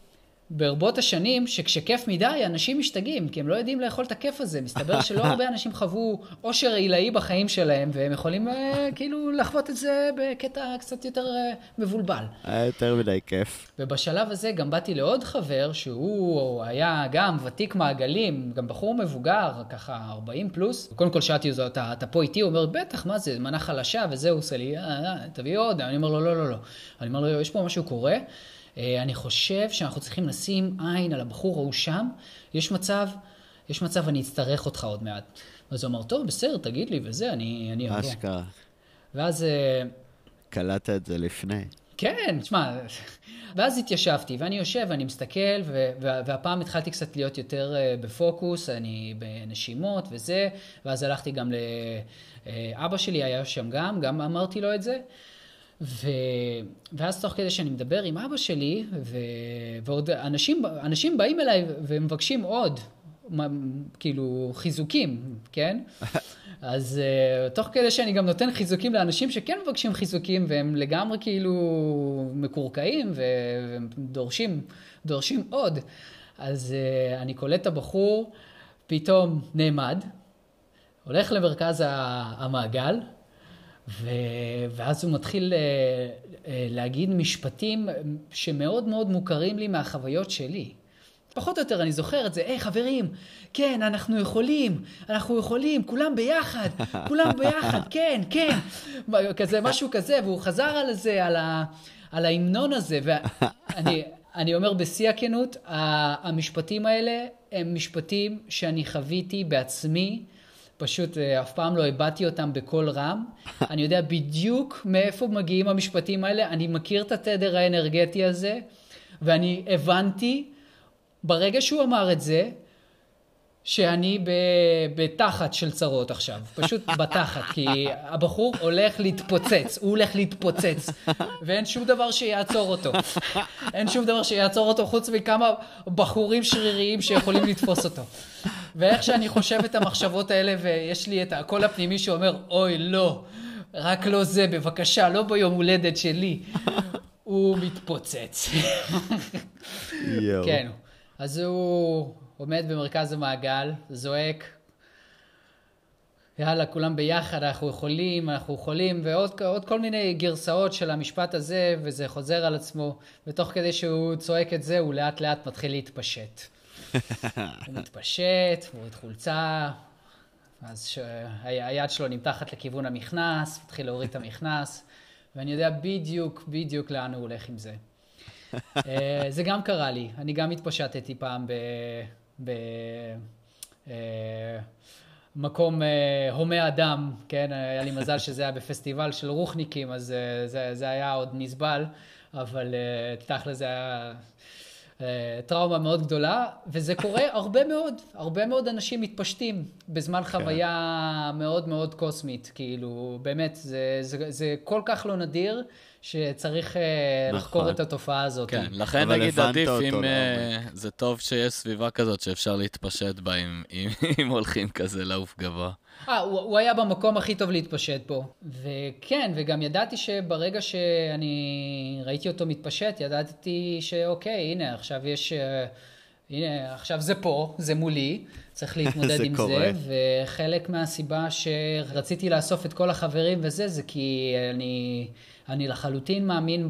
ברבות השנים, שכשכיף מדי, אנשים משתגעים, כי הם לא יודעים לאכול את הכיף הזה. מסתבר שלא הרבה אנשים חוו עושר עילאי בחיים שלהם, והם יכולים אה, כאילו לחוות את זה בקטע קצת יותר אה, מבולבל. היה יותר מדי כיף. ובשלב הזה גם באתי לעוד חבר, שהוא היה גם ותיק מעגלים, גם בחור מבוגר, ככה ארבעים פלוס. קודם כל שאלתי אותו, אתה, אתה פה איתי? הוא אומר, בטח, מה זה? מנה חלשה, וזה הוא עושה לי, אה, אה, תביא עוד. אני אומר לו, לא, לא, לא. אני אומר לו, יש פה משהו קורה. אני חושב שאנחנו צריכים לשים עין על הבחור ההוא שם. יש מצב, יש מצב, אני אצטרך אותך עוד מעט. אז הוא אמר, טוב, בסדר, תגיד לי, וזה, אני, אני אבוא. אשכרה. ואז... קלטת את זה לפני. כן, תשמע, ואז התיישבתי, ואני יושב, ואני מסתכל, ו- והפעם התחלתי קצת להיות יותר בפוקוס, אני בנשימות וזה, ואז הלכתי גם לאבא שלי, היה שם גם, גם אמרתי לו את זה, ו... ואז תוך כדי שאני מדבר עם אבא שלי, ו... ועוד אנשים, אנשים באים אליי ומבקשים עוד, כאילו חיזוקים, כן? אז uh, תוך כדי שאני גם נותן חיזוקים לאנשים שכן מבקשים חיזוקים, והם לגמרי כאילו מקורקעים ודורשים דורשים עוד. אז uh, אני קולט את הבחור, פתאום נעמד, הולך למרכז המעגל, ו... ואז הוא מתחיל uh, uh, להגיד משפטים שמאוד מאוד מוכרים לי מהחוויות שלי. פחות או יותר אני זוכר את זה, היי חברים, כן, אנחנו יכולים, אנחנו יכולים, כולם ביחד, כולם ביחד, כן, כן, כזה, משהו כזה, והוא חזר על זה, על, ה, על ההמנון הזה, ואני אני אומר בשיא הכנות, המשפטים האלה הם משפטים שאני חוויתי בעצמי, פשוט אף פעם לא הבאתי אותם בכל רם, אני יודע בדיוק מאיפה מגיעים המשפטים האלה, אני מכיר את התדר האנרגטי הזה, ואני הבנתי, ברגע שהוא אמר את זה, שאני בתחת של צרות עכשיו, פשוט בתחת, כי הבחור הולך להתפוצץ, הוא הולך להתפוצץ, ואין שום דבר שיעצור אותו. אין שום דבר שיעצור אותו, חוץ מכמה בחורים שריריים שיכולים לתפוס אותו. ואיך שאני חושב את המחשבות האלה, ויש לי את הקול הפנימי שאומר, אוי, לא, רק לא זה, בבקשה, לא ביום הולדת שלי. הוא מתפוצץ. יו. כן. אז הוא עומד במרכז המעגל, זועק, יאללה, כולם ביחד, אנחנו יכולים, אנחנו יכולים, ועוד עוד כל מיני גרסאות של המשפט הזה, וזה חוזר על עצמו, ותוך כדי שהוא צועק את זה, הוא לאט לאט מתחיל להתפשט. הוא מתפשט, הוא את חולצה, אז היד שלו נמתחת לכיוון המכנס, מתחיל להוריד את המכנס, ואני יודע בדיוק, בדיוק לאן הוא הולך עם זה. זה גם קרה לי, אני גם התפשטתי פעם במקום הומי אדם, כן, היה לי מזל שזה היה בפסטיבל של רוחניקים, אז זה, זה היה עוד נסבל, אבל תכל'ס זה היה טראומה מאוד גדולה, וזה קורה הרבה מאוד, הרבה מאוד אנשים מתפשטים בזמן חוויה מאוד מאוד קוסמית, כאילו באמת זה, זה, זה כל כך לא נדיר, שצריך לחקור את התופעה הזאת. כן, לכן נגיד עדיף אם זה טוב שיש סביבה כזאת שאפשר להתפשט בה אם הולכים כזה לעוף גבוה. אה, הוא היה במקום הכי טוב להתפשט פה. וכן, וגם ידעתי שברגע שאני ראיתי אותו מתפשט, ידעתי שאוקיי, הנה, עכשיו יש, הנה, עכשיו זה פה, זה מולי, צריך להתמודד עם זה, וחלק מהסיבה שרציתי לאסוף את כל החברים וזה, זה כי אני... אני לחלוטין מאמין ב...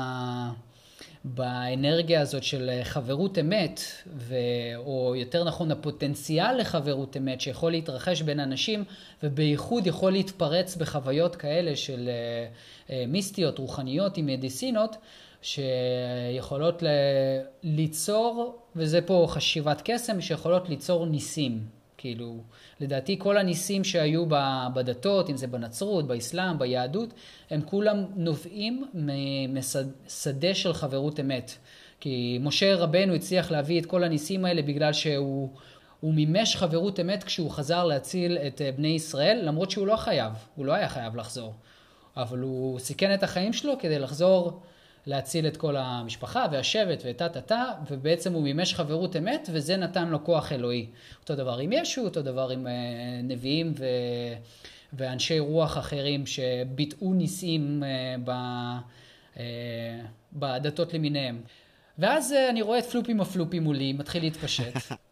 באנרגיה הזאת של חברות אמת, ו... או יותר נכון הפוטנציאל לחברות אמת שיכול להתרחש בין אנשים, ובייחוד יכול להתפרץ בחוויות כאלה של מיסטיות, רוחניות עם מדיסינות, שיכולות ל... ליצור, וזה פה חשיבת קסם, שיכולות ליצור ניסים. כאילו, לדעתי כל הניסים שהיו בדתות, אם זה בנצרות, באסלאם, ביהדות, הם כולם נובעים משדה של חברות אמת. כי משה רבנו הצליח להביא את כל הניסים האלה בגלל שהוא הוא מימש חברות אמת כשהוא חזר להציל את בני ישראל, למרות שהוא לא חייב, הוא לא היה חייב לחזור. אבל הוא סיכן את החיים שלו כדי לחזור להציל את כל המשפחה והשבט וטה-טה-טה, ובעצם הוא מימש חברות אמת, וזה נתן לו כוח אלוהי. אותו דבר עם ישו, אותו דבר עם נביאים ו... ואנשי רוח אחרים שביטאו ניסים ב... בדתות למיניהם. ואז אני רואה את פלופי מפלופי מולי, מתחיל להתפשט.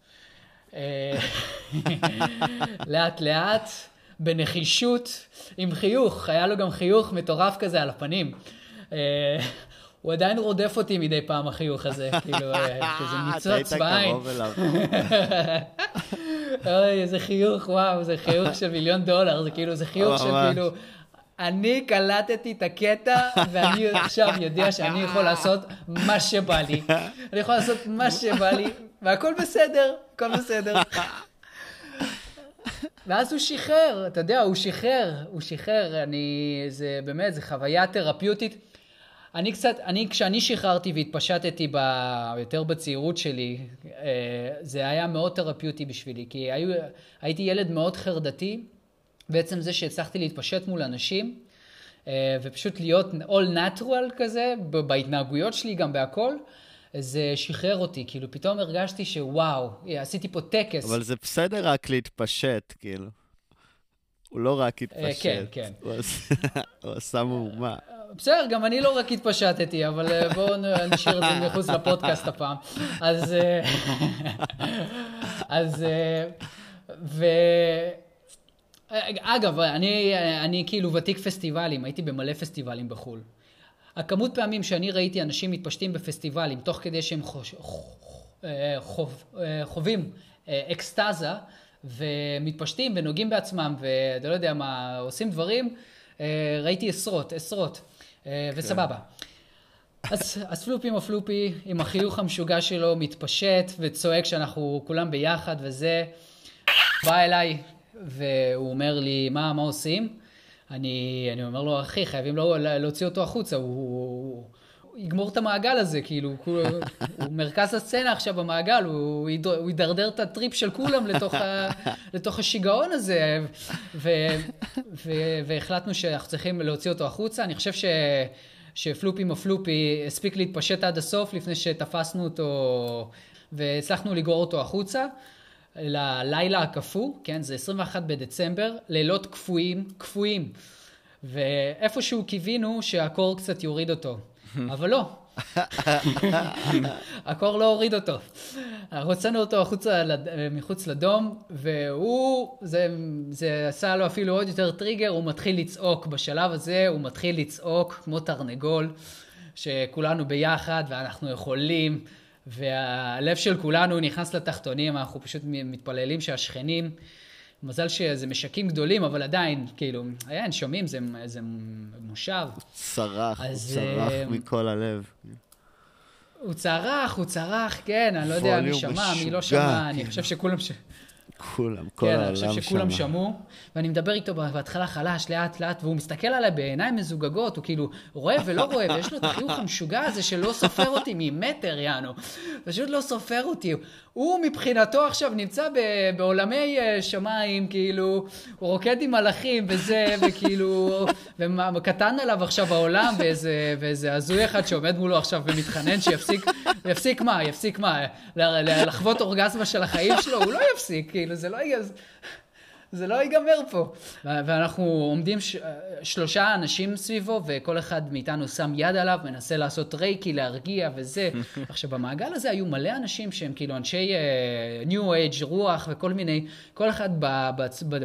לאט לאט, בנחישות, עם חיוך, היה לו גם חיוך מטורף כזה על הפנים. הוא עדיין רודף אותי מדי פעם החיוך הזה, כאילו, כזה ניצוץ בעין. אוי, איזה חיוך, וואו, זה חיוך של מיליון דולר, זה כאילו, זה חיוך של כאילו, אני קלטתי את הקטע, ואני עכשיו יודע שאני יכול לעשות מה שבא לי. אני יכול לעשות מה שבא לי, והכל בסדר, הכל בסדר. ואז הוא שחרר, אתה יודע, הוא שחרר, הוא שחרר, אני, זה באמת, זה חוויה תרפיוטית. אני קצת, אני, כשאני שחררתי והתפשטתי ב, יותר בצעירות שלי, זה היה מאוד תרפיוטי בשבילי, כי היו, הייתי ילד מאוד חרדתי, בעצם זה שהצלחתי להתפשט מול אנשים, ופשוט להיות all natural כזה, בהתנהגויות שלי גם בהכל, זה שחרר אותי, כאילו פתאום הרגשתי שוואו, עשיתי פה טקס. אבל זה בסדר רק להתפשט, כאילו. הוא לא רק התפשט. כן, כן. הוא עשה מהומה. בסדר, גם אני לא רק התפשטתי, אבל בואו נשאיר את זה מחוץ לפודקאסט הפעם. אז, אז, ו... אגב, אני, אני כאילו ותיק פסטיבלים, הייתי במלא פסטיבלים בחול. הכמות פעמים שאני ראיתי אנשים מתפשטים בפסטיבלים, תוך כדי שהם חוש... חוב... חווים אקסטאזה, ומתפשטים ונוגעים בעצמם, ואתה לא יודע מה, עושים דברים, ראיתי עשרות, עשרות, וסבבה. אז, אז פלופי מפלופי, עם החיוך המשוגע שלו, מתפשט וצועק שאנחנו כולם ביחד, וזה בא אליי, והוא אומר לי, מה, מה עושים? אני, אני אומר לו, אחי, חייבים לא, להוציא אותו החוצה, הוא, הוא, הוא יגמור את המעגל הזה, כאילו, הוא, הוא מרכז הסצנה עכשיו במעגל, הוא, הוא ידרדר את הטריפ של כולם לתוך, ה, לתוך השיגעון הזה, ו, ו, והחלטנו שאנחנו צריכים להוציא אותו החוצה. אני חושב ש, שפלופי מפלופי הספיק להתפשט עד הסוף, לפני שתפסנו אותו, והצלחנו לגרור אותו החוצה. ללילה הקפוא, כן, זה עשרים ואחד בדצמבר, לילות קפואים, קפואים, ואיפשהו קיווינו שהקור קצת יוריד אותו, אבל לא, הקור לא הוריד אותו, הוצאנו אותו החוצה, מחוץ לדום, והוא, זה, זה עשה לו אפילו עוד יותר טריגר, הוא מתחיל לצעוק, בשלב הזה הוא מתחיל לצעוק כמו תרנגול, שכולנו ביחד ואנחנו יכולים, והלב של כולנו נכנס לתחתונים, אנחנו פשוט מתפללים שהשכנים, מזל שזה משקים גדולים, אבל עדיין, כאילו, אין, שומעים, זה, זה מושב. הוא צרח, הוא צרח מכל הלב. הוא צרח, הוא צרח, כן, אני לא יודע מי שמע, מי לא שמע, אני חושב שכולם ש... כולם, כל העולם שמע. כן, אני חושב שכולם שמעו, ואני מדבר איתו בהתחלה חלש, לאט לאט, והוא מסתכל עליי בעיניים מזוגגות, הוא כאילו רואה ולא רואה, ויש לו את החיוך המשוגע הזה שלא סופר אותי ממטר, יענו. פשוט לא סופר אותי. הוא מבחינתו עכשיו נמצא בעולמי שמיים, כאילו, הוא רוקד עם מלאכים וזה, וכאילו, וקטן עליו עכשיו העולם, ואיזה, ואיזה הזוי אחד שעומד מולו עכשיו ומתחנן שיפסיק, יפסיק מה, יפסיק מה, לחוות אורגזמה של החיים שלו, הוא לא יפסיק, כאילו, זה לא יגז... זה לא ייגמר פה. ואנחנו עומדים ש... שלושה אנשים סביבו, וכל אחד מאיתנו שם יד עליו, מנסה לעשות רייקי, להרגיע וזה. עכשיו, במעגל הזה היו מלא אנשים שהם כאילו אנשי uh, New Age, רוח וכל מיני, כל אחד ב... ב... ב...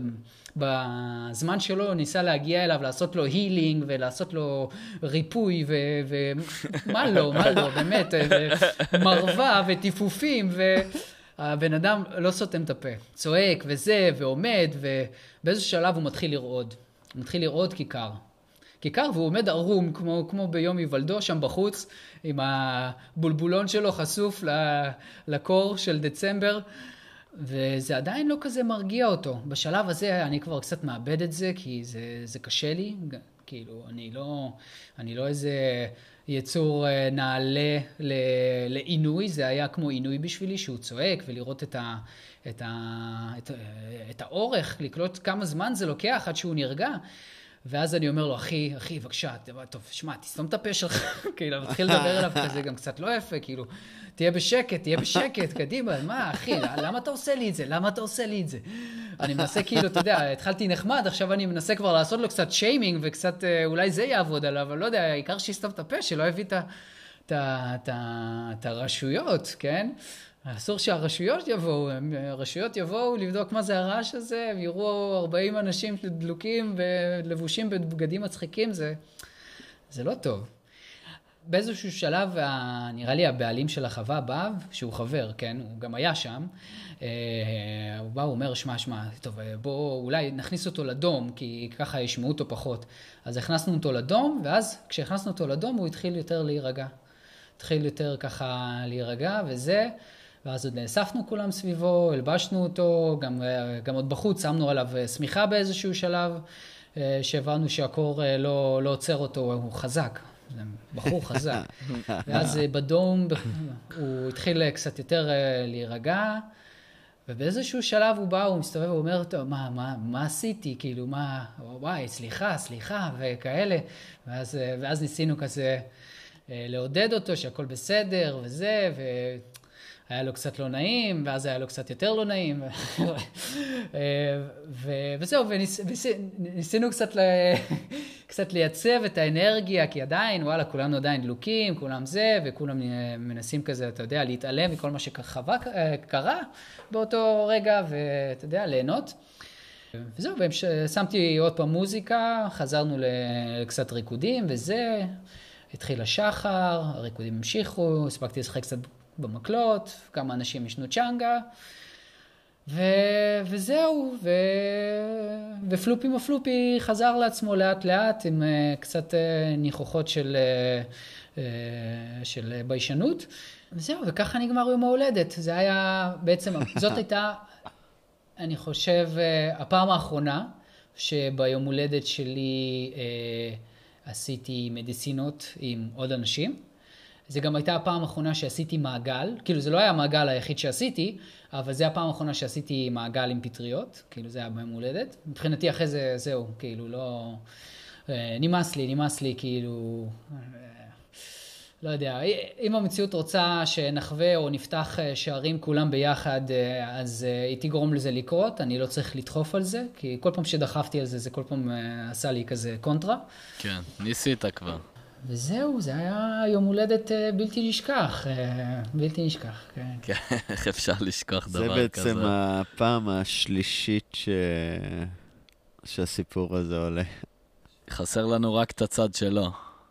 בזמן שלו ניסה להגיע אליו, לעשות לו הילינג ולעשות לו ריפוי ומה לא, מה לא, באמת, מרווה וטיפופים ו... הבן אדם לא סותם את הפה, צועק וזה, ועומד, ובאיזשהו שלב הוא מתחיל לרעוד. הוא מתחיל לרעוד כיכר. כיכר, והוא עומד ערום, כמו, כמו ביום היוולדו, שם בחוץ, עם הבולבולון שלו חשוף לקור של דצמבר, וזה עדיין לא כזה מרגיע אותו. בשלב הזה אני כבר קצת מאבד את זה, כי זה, זה קשה לי, כאילו, אני לא, אני לא איזה... יצור נעלה לעינוי, זה היה כמו עינוי בשבילי, שהוא צועק, ולראות את, ה, את, ה, את, את האורך, לקלוט כמה זמן זה לוקח עד שהוא נרגע, ואז אני אומר לו, אחי, אחי, בבקשה, טוב, שמע, תסתום את הפה שלך, כאילו, מתחיל לדבר אליו כזה, גם קצת לא יפה, כאילו, תהיה בשקט, תהיה בשקט, קדימה, מה, אחי, למה אתה עושה לי את זה? למה אתה עושה לי את זה? אני מנסה, כאילו, אתה יודע, התחלתי נחמד, עכשיו אני מנסה כבר לעשות לו קצת שיימינג, וקצת, אולי זה יעבוד עליו, אבל לא יודע, העיקר שיסתום את הפה, שלא הביא את את, את, את הרשויות, כן? אסור שהרשויות יבואו, הרשויות יבואו לבדוק מה זה הרעש הזה, ויראו ארבעים אנשים דלוקים ולבושים בבגדים מצחיקים, זה, זה לא טוב. באיזשהו שלב, נראה לי הבעלים של החווה בא, שהוא חבר, כן? הוא גם היה שם. הוא בא, הוא אומר, שמע, שמע, טוב, בוא, אולי נכניס אותו לדום, כי ככה ישמעו אותו פחות. אז הכנסנו אותו לדום, ואז כשהכנסנו אותו לדום, הוא התחיל יותר להירגע. התחיל יותר ככה להירגע, וזה, ואז עוד נאספנו כולם סביבו, הלבשנו אותו, גם, גם עוד בחוץ, שמנו עליו סמיכה באיזשהו שלב, שהבנו שהקור לא, לא עוצר אותו, הוא חזק. בחור חזק. ואז בדום הוא התחיל קצת יותר להירגע, ובאיזשהו שלב הוא בא, הוא מסתובב, הוא אומר, טוב, מה, מה, מה עשיתי? כאילו, מה, וואי, סליחה, סליחה, וכאלה. ואז, ואז ניסינו כזה לעודד אותו, שהכל בסדר, וזה, והיה לו קצת לא נעים, ואז היה לו קצת יותר לא נעים. וזהו, וניסינו קצת ל... קצת לייצב את האנרגיה, כי עדיין, וואלה, כולנו עדיין דלוקים, כולם זה, וכולם מנסים כזה, אתה יודע, להתעלם מכל מה שחווה קרה באותו רגע, ואתה יודע, ליהנות. וזהו, שמתי עוד פעם מוזיקה, חזרנו לקצת ריקודים, וזה, התחיל השחר, הריקודים המשיכו, הספקתי לשחק קצת במקלות, כמה אנשים ישנו צ'אנגה, ו... וזהו, ו... ופלופי מפלופי חזר לעצמו לאט לאט עם uh, קצת uh, ניחוחות של, uh, uh, של ביישנות, וזהו, וככה נגמר יום ההולדת. זה היה בעצם, זאת הייתה, אני חושב, uh, הפעם האחרונה שביום הולדת שלי uh, עשיתי מדיסינות עם עוד אנשים. זה גם הייתה הפעם האחרונה שעשיתי מעגל, כאילו זה לא היה המעגל היחיד שעשיתי, אבל זה הפעם האחרונה שעשיתי מעגל עם פטריות, כאילו זה היה ביום הולדת. מבחינתי אחרי זה, זהו, כאילו לא... נמאס לי, נמאס לי, כאילו... לא יודע, אם המציאות רוצה שנחווה או נפתח שערים כולם ביחד, אז היא תגרום לזה לקרות, אני לא צריך לדחוף על זה, כי כל פעם שדחפתי על זה, זה כל פעם עשה לי כזה קונטרה. כן, ניסית כבר. וזהו, זה היה יום הולדת בלתי נשכח, בלתי נשכח, כן. כן, איך אפשר לשכוח דבר כזה? זה בעצם הפעם השלישית ש... שהסיפור הזה עולה. חסר לנו רק את הצד שלו.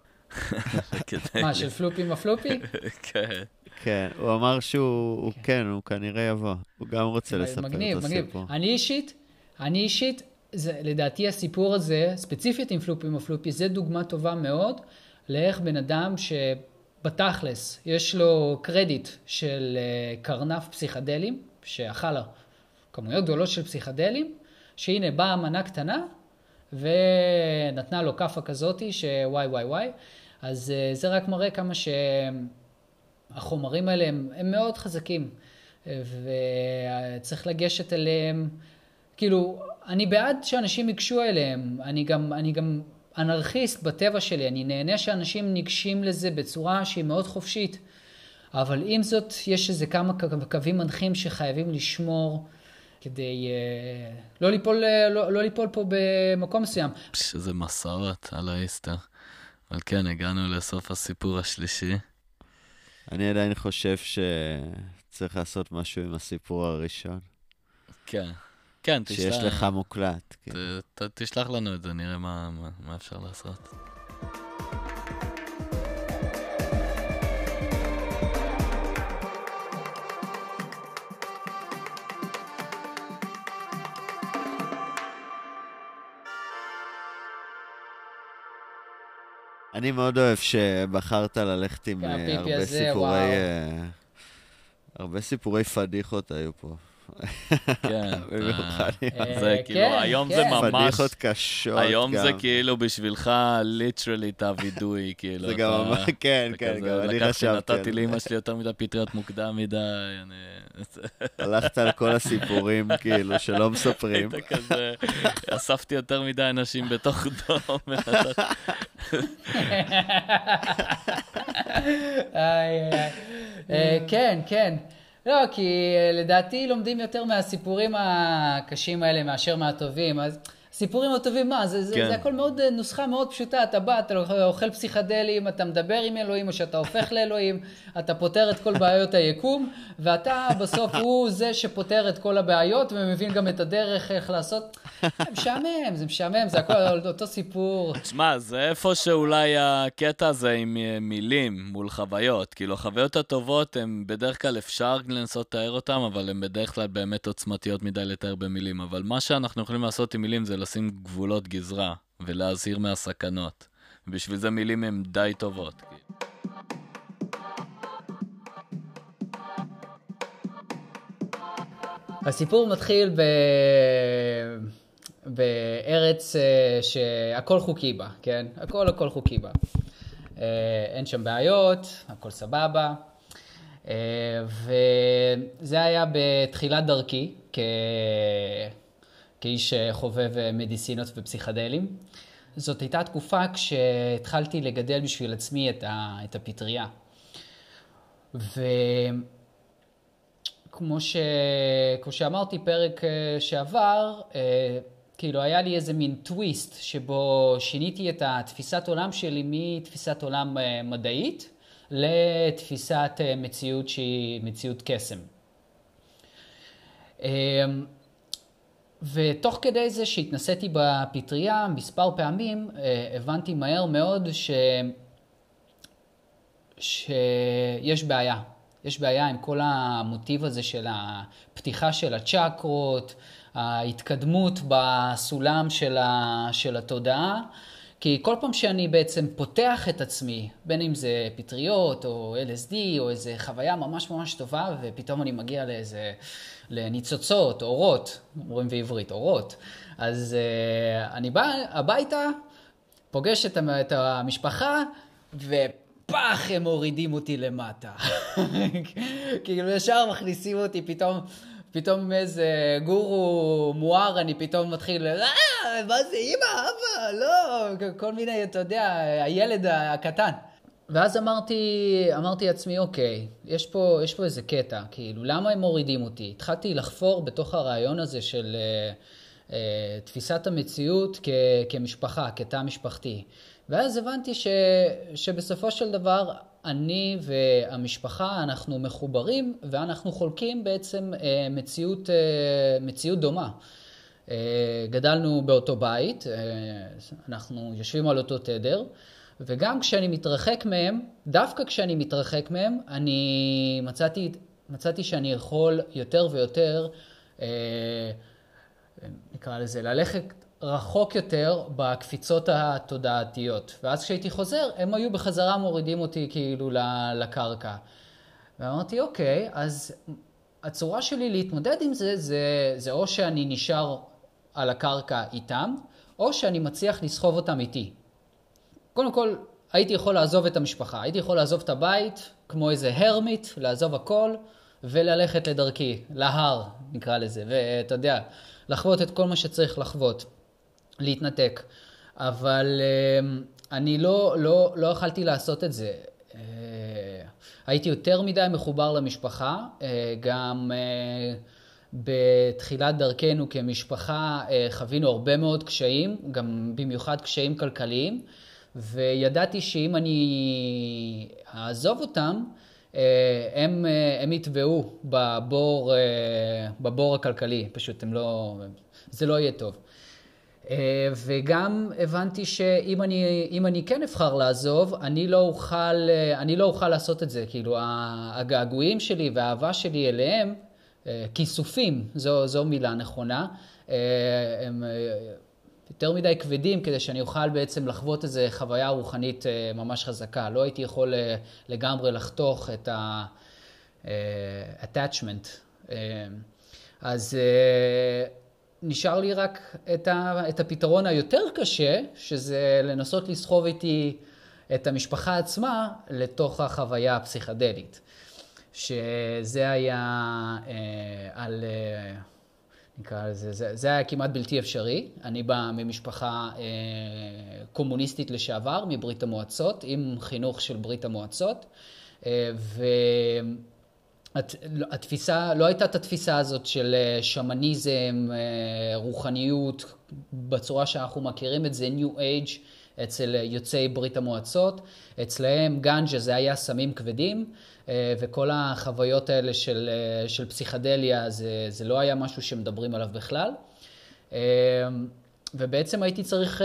מה, של פלופי מפלופי? כן. כן, הוא אמר שהוא, כן, הוא כנראה יבוא. הוא גם רוצה לספר את הסיפור. מגניב. אני אישית, אני אישית, לדעתי הסיפור הזה, ספציפית עם פלופי מפלופי, זה דוגמה טובה מאוד, לאיך בן אדם שבתכלס יש לו קרדיט של קרנף פסיכדלים, שאכל כמויות גדולות של פסיכדלים, שהנה באה מנה קטנה, ונתנה לו קפה כזאתי, שוואי וואי וואי, אז זה רק מראה כמה שהחומרים האלה הם, הם מאוד חזקים, וצריך לגשת אליהם, כאילו, אני בעד שאנשים ייגשו אליהם, אני גם, אני גם אנרכיסט בטבע שלי, אני נהנה שאנשים ניגשים לזה בצורה שהיא מאוד חופשית, אבל עם זאת יש איזה כמה קווים מנחים שחייבים לשמור, כדי uh, לא ליפול, לא, לא ליפול פה במקום מסוים. שזה מסעות על האיסטר. אבל כן, הגענו לסוף הסיפור השלישי. אני עדיין חושב שצריך לעשות משהו עם הסיפור הראשון. כן. כן, תשלח... שיש לך מוקלט. ת, ת, תשלח לנו את זה, נראה מה, מה, מה אפשר לעשות. אני מאוד אוהב שבחרת ללכת עם הרבה סיפורי... הרבה סיפורי פדיחות היו פה. כן, זה כאילו, היום זה ממש... פדיחות קשות גם. היום זה כאילו בשבילך, ליטרלי תאבידוי, כאילו. זה גם ממש, כן, כן, גם אני חשבתי. נתתי לאמא שלי יותר מדי פטריות מוקדם מדי. הלכת על כל הסיפורים, כאילו, שלא מספרים. היית כזה, אספתי יותר מדי אנשים בתוך דום. כן, כן. לא, כי לדעתי לומדים יותר מהסיפורים הקשים האלה מאשר מהטובים. אז סיפורים הטובים, מה? זה, זה, כן. זה הכל מאוד, נוסחה מאוד פשוטה, אתה בא, אתה אוכל פסיכדלים, אתה מדבר עם אלוהים, או שאתה הופך לאלוהים, אתה פותר את כל בעיות היקום, ואתה בסוף הוא זה שפותר את כל הבעיות, ומבין גם את הדרך איך לעשות. זה משעמם, זה משעמם, זה הכל אותו סיפור. תשמע, זה איפה שאולי הקטע הזה עם מילים מול חוויות. כאילו, החוויות הטובות הן בדרך כלל אפשר לנסות לתאר אותן, אבל הן בדרך כלל באמת עוצמתיות מדי לתאר במילים. אבל מה שאנחנו יכולים לעשות עם מילים זה לשים גבולות גזרה, ולהזהיר מהסכנות. ובשביל זה מילים הן די טובות. הסיפור מתחיל ב... בארץ שהכל חוקי בה, כן? הכל הכל חוקי בה. אין שם בעיות, הכל סבבה. וזה היה בתחילת דרכי, כ... כאיש חובב מדיסינות ופסיכדלים. זאת הייתה תקופה כשהתחלתי לגדל בשביל עצמי את, ה... את הפטריה. וכמו ש... כמו שאמרתי פרק שעבר, כאילו היה לי איזה מין טוויסט שבו שיניתי את התפיסת עולם שלי מתפיסת עולם מדעית לתפיסת מציאות שהיא מציאות קסם. ותוך כדי זה שהתנסיתי בפטריה מספר פעמים, הבנתי מהר מאוד ש... שיש בעיה. יש בעיה עם כל המוטיב הזה של הפתיחה של הצ'קרות, ההתקדמות בסולם של, ה... של התודעה, כי כל פעם שאני בעצם פותח את עצמי, בין אם זה פטריות או אל אס די או איזו חוויה ממש ממש טובה, ופתאום אני מגיע לאיזה, לניצוצות, אורות, אומרים בעברית, אורות. אז uh, אני בא הביתה, פוגש את, את המשפחה, ופח הם מורידים אותי למטה. כאילו ישר מכניסים אותי פתאום, פתאום איזה גורו מואר, אני פתאום מתחיל, אה, מה זה, אמא, אבא, לא, כל מיני, אתה יודע, הילד הקטן. ואז אמרתי, אמרתי לעצמי, אוקיי, יש פה, יש פה איזה קטע, כאילו, למה הם מורידים אותי? התחלתי לחפור בתוך הרעיון הזה של uh, uh, תפיסת המציאות כ, כמשפחה, כתא משפחתי. ואז הבנתי ש, שבסופו של דבר, אני והמשפחה, אנחנו מחוברים, ואנחנו חולקים בעצם uh, מציאות, uh, מציאות דומה. Uh, גדלנו באותו בית, uh, אנחנו יושבים על אותו תדר, וגם כשאני מתרחק מהם, דווקא כשאני מתרחק מהם, אני מצאתי, מצאתי שאני יכול יותר ויותר, אה, נקרא לזה, ללכת רחוק יותר בקפיצות התודעתיות. ואז כשהייתי חוזר, הם היו בחזרה מורידים אותי כאילו לקרקע. ואמרתי, אוקיי, אז הצורה שלי להתמודד עם זה, זה, זה או שאני נשאר על הקרקע איתם, או שאני מצליח לסחוב אותם איתי. קודם כל, הייתי יכול לעזוב את המשפחה, הייתי יכול לעזוב את הבית, כמו איזה הרמית, לעזוב הכל, וללכת לדרכי, להר, נקרא לזה, ואתה יודע, לחוות את כל מה שצריך לחוות, להתנתק. אבל אני לא, לא, לא יכלתי לעשות את זה. הייתי יותר מדי מחובר למשפחה, גם בתחילת דרכנו כמשפחה חווינו הרבה מאוד קשיים, גם במיוחד קשיים כלכליים, וידעתי שאם אני אעזוב אותם, הם, הם יתבעו בבור, בבור הכלכלי, פשוט הם לא, זה לא יהיה טוב. וגם הבנתי שאם אני, אם אני כן אבחר לעזוב, אני לא אוכל, אני לא אוכל לעשות את זה. כאילו, הגעגועים שלי והאהבה שלי אליהם, כיסופים, זו, זו מילה נכונה, הם יותר מדי כבדים כדי שאני אוכל בעצם לחוות איזו חוויה רוחנית ממש חזקה. לא הייתי יכול לגמרי לחתוך את ה-attachment. אז נשאר לי רק את, ה, את הפתרון היותר קשה, שזה לנסות לסחוב איתי את המשפחה עצמה לתוך החוויה הפסיכדלית. שזה היה אה, על, אה, נקרא לזה, זה, זה היה כמעט בלתי אפשרי. אני בא ממשפחה אה, קומוניסטית לשעבר, מברית המועצות, עם חינוך של ברית המועצות, אה, התפיסה, לא הייתה את התפיסה הזאת של שמניזם, רוחניות, בצורה שאנחנו מכירים את זה, New Age, אצל יוצאי ברית המועצות. אצלהם גנג'ה זה היה סמים כבדים, וכל החוויות האלה של, של פסיכדליה, זה, זה לא היה משהו שמדברים עליו בכלל. ובעצם הייתי צריך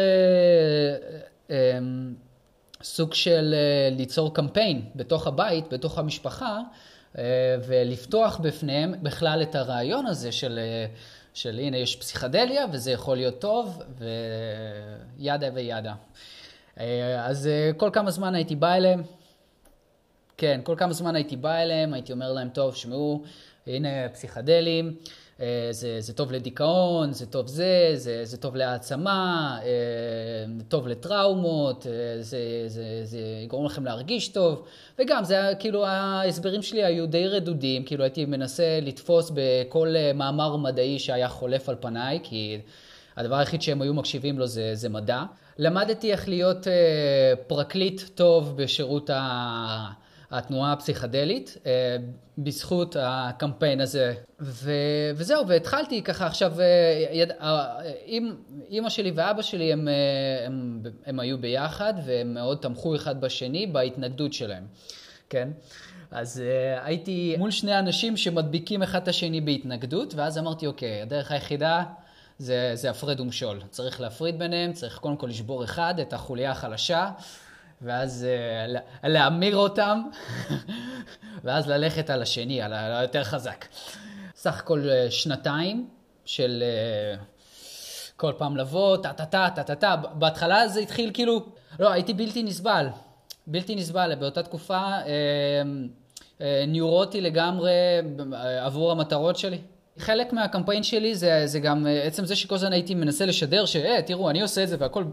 סוג של ליצור קמפיין בתוך הבית, בתוך המשפחה, ולפתוח בפניהם בכלל את הרעיון הזה של, של הנה יש פסיכדליה וזה יכול להיות טוב וידה וידה. אז כל כמה זמן הייתי בא אליהם, כן, כל כמה זמן הייתי בא אליהם, הייתי אומר להם, טוב, שמעו, הנה פסיכדלים, זה, זה טוב לדיכאון, זה טוב זה, זה, זה טוב להעצמה, טוב לטראומות, זה, זה, זה יגרום לכם להרגיש טוב. וגם זה היה, כאילו, ההסברים שלי היו די רדודים, כאילו הייתי מנסה לתפוס בכל מאמר מדעי שהיה חולף על פניי, כי הדבר היחיד שהם היו מקשיבים לו זה, זה מדע. למדתי איך להיות פרקליט טוב בשירות ה... התנועה הפסיכדלית, בזכות הקמפיין הזה. ו... וזהו, והתחלתי ככה עכשיו, יד... אמא שלי ואבא שלי הם, הם, הם היו ביחד, והם מאוד תמכו אחד בשני בהתנגדות שלהם, כן? אז הייתי מול שני אנשים שמדביקים אחד את השני בהתנגדות, ואז אמרתי, אוקיי, הדרך היחידה זה, זה הפרד ומשול. צריך להפריד ביניהם, צריך קודם כל לשבור אחד, את החוליה החלשה, ואז uh, להמיר אותם, ואז ללכת על השני, על היותר חזק. סך הכל uh, שנתיים של uh, כל פעם לבוא, טה-טה-טה, טה-טה-טה. בהתחלה זה התחיל כאילו, לא, הייתי בלתי נסבל. בלתי נסבל. באותה תקופה uh, uh, ניורותי לגמרי uh, עבור המטרות שלי. חלק מהקמפיין שלי זה, זה גם uh, עצם זה שכל זמן הייתי מנסה לשדר, ש, תראו, אני עושה את זה והכל...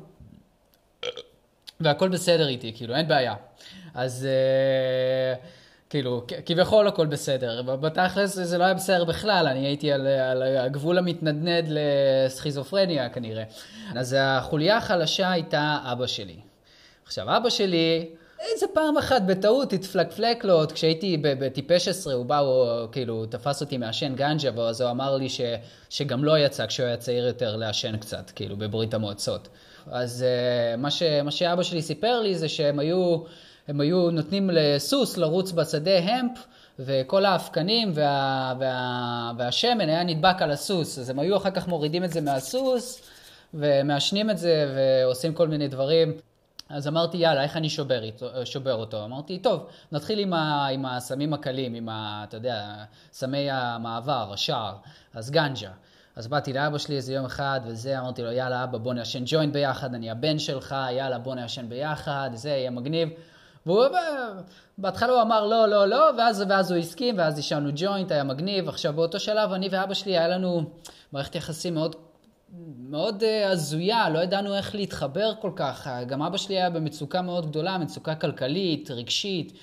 והכל בסדר איתי, כאילו, אין בעיה. אז כאילו, כביכול הכל בסדר. בתכלס זה לא היה בסדר בכלל, אני הייתי על, על הגבול המתנדנד לסכיזופרניה כנראה. אז החוליה החלשה הייתה אבא שלי. עכשיו, אבא שלי, איזה פעם אחת בטעות התפלקפלק לו, כשהייתי בטיפש עשרה, הוא בא, הוא כאילו תפס אותי מעשן גנג'ה, ואז הוא אמר לי ש, שגם לא יצא כשהוא היה צעיר יותר לעשן קצת, כאילו, בברית המועצות. אז uh, מה, ש, מה שאבא שלי סיפר לי זה שהם היו, הם היו נותנים לסוס לרוץ בשדה המפ, וכל האפקנים וה, וה, והשמן היה נדבק על הסוס. אז הם היו אחר כך מורידים את זה מהסוס, ומאשנים את זה, ועושים כל מיני דברים. אז אמרתי, יאללה, איך אני שובר, שובר אותו? אמרתי, טוב, נתחיל עם, ה, עם הסמים הקלים, עם ה, אתה יודע, סמי המעבר, השער, אז גנג'ה. אז באתי לאבא שלי איזה יום אחד, וזה, אמרתי לו, יאללה, אבא, בוא נעשן ג'וינט ביחד, אני הבן שלך, יאללה, בוא נעשן ביחד, זה יהיה מגניב. והוא, בהתחלה הוא אמר, לא, לא, לא, ואז, ואז הוא הסכים, ואז ישנו ג'וינט, היה מגניב. עכשיו, באותו שלב, אני ואבא שלי, היה לנו מערכת יחסים מאוד, מאוד הזויה, לא ידענו איך להתחבר כל כך. גם אבא שלי היה במצוקה מאוד גדולה, מצוקה כלכלית, רגשית,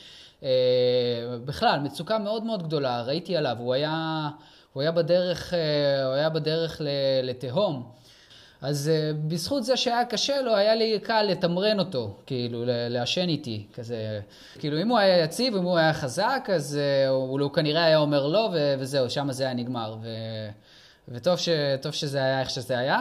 בכלל, מצוקה מאוד מאוד גדולה, ראיתי עליו, הוא היה... הוא היה בדרך, הוא היה בדרך לתהום. אז בזכות זה שהיה קשה לו, היה לי קל לתמרן אותו, כאילו, לעשן איתי, כזה. כאילו, אם הוא היה יציב, אם הוא היה חזק, אז הוא, הוא כנראה היה אומר לא, וזהו, שם זה היה נגמר. ו, וטוב ש, טוב שזה היה איך שזה היה.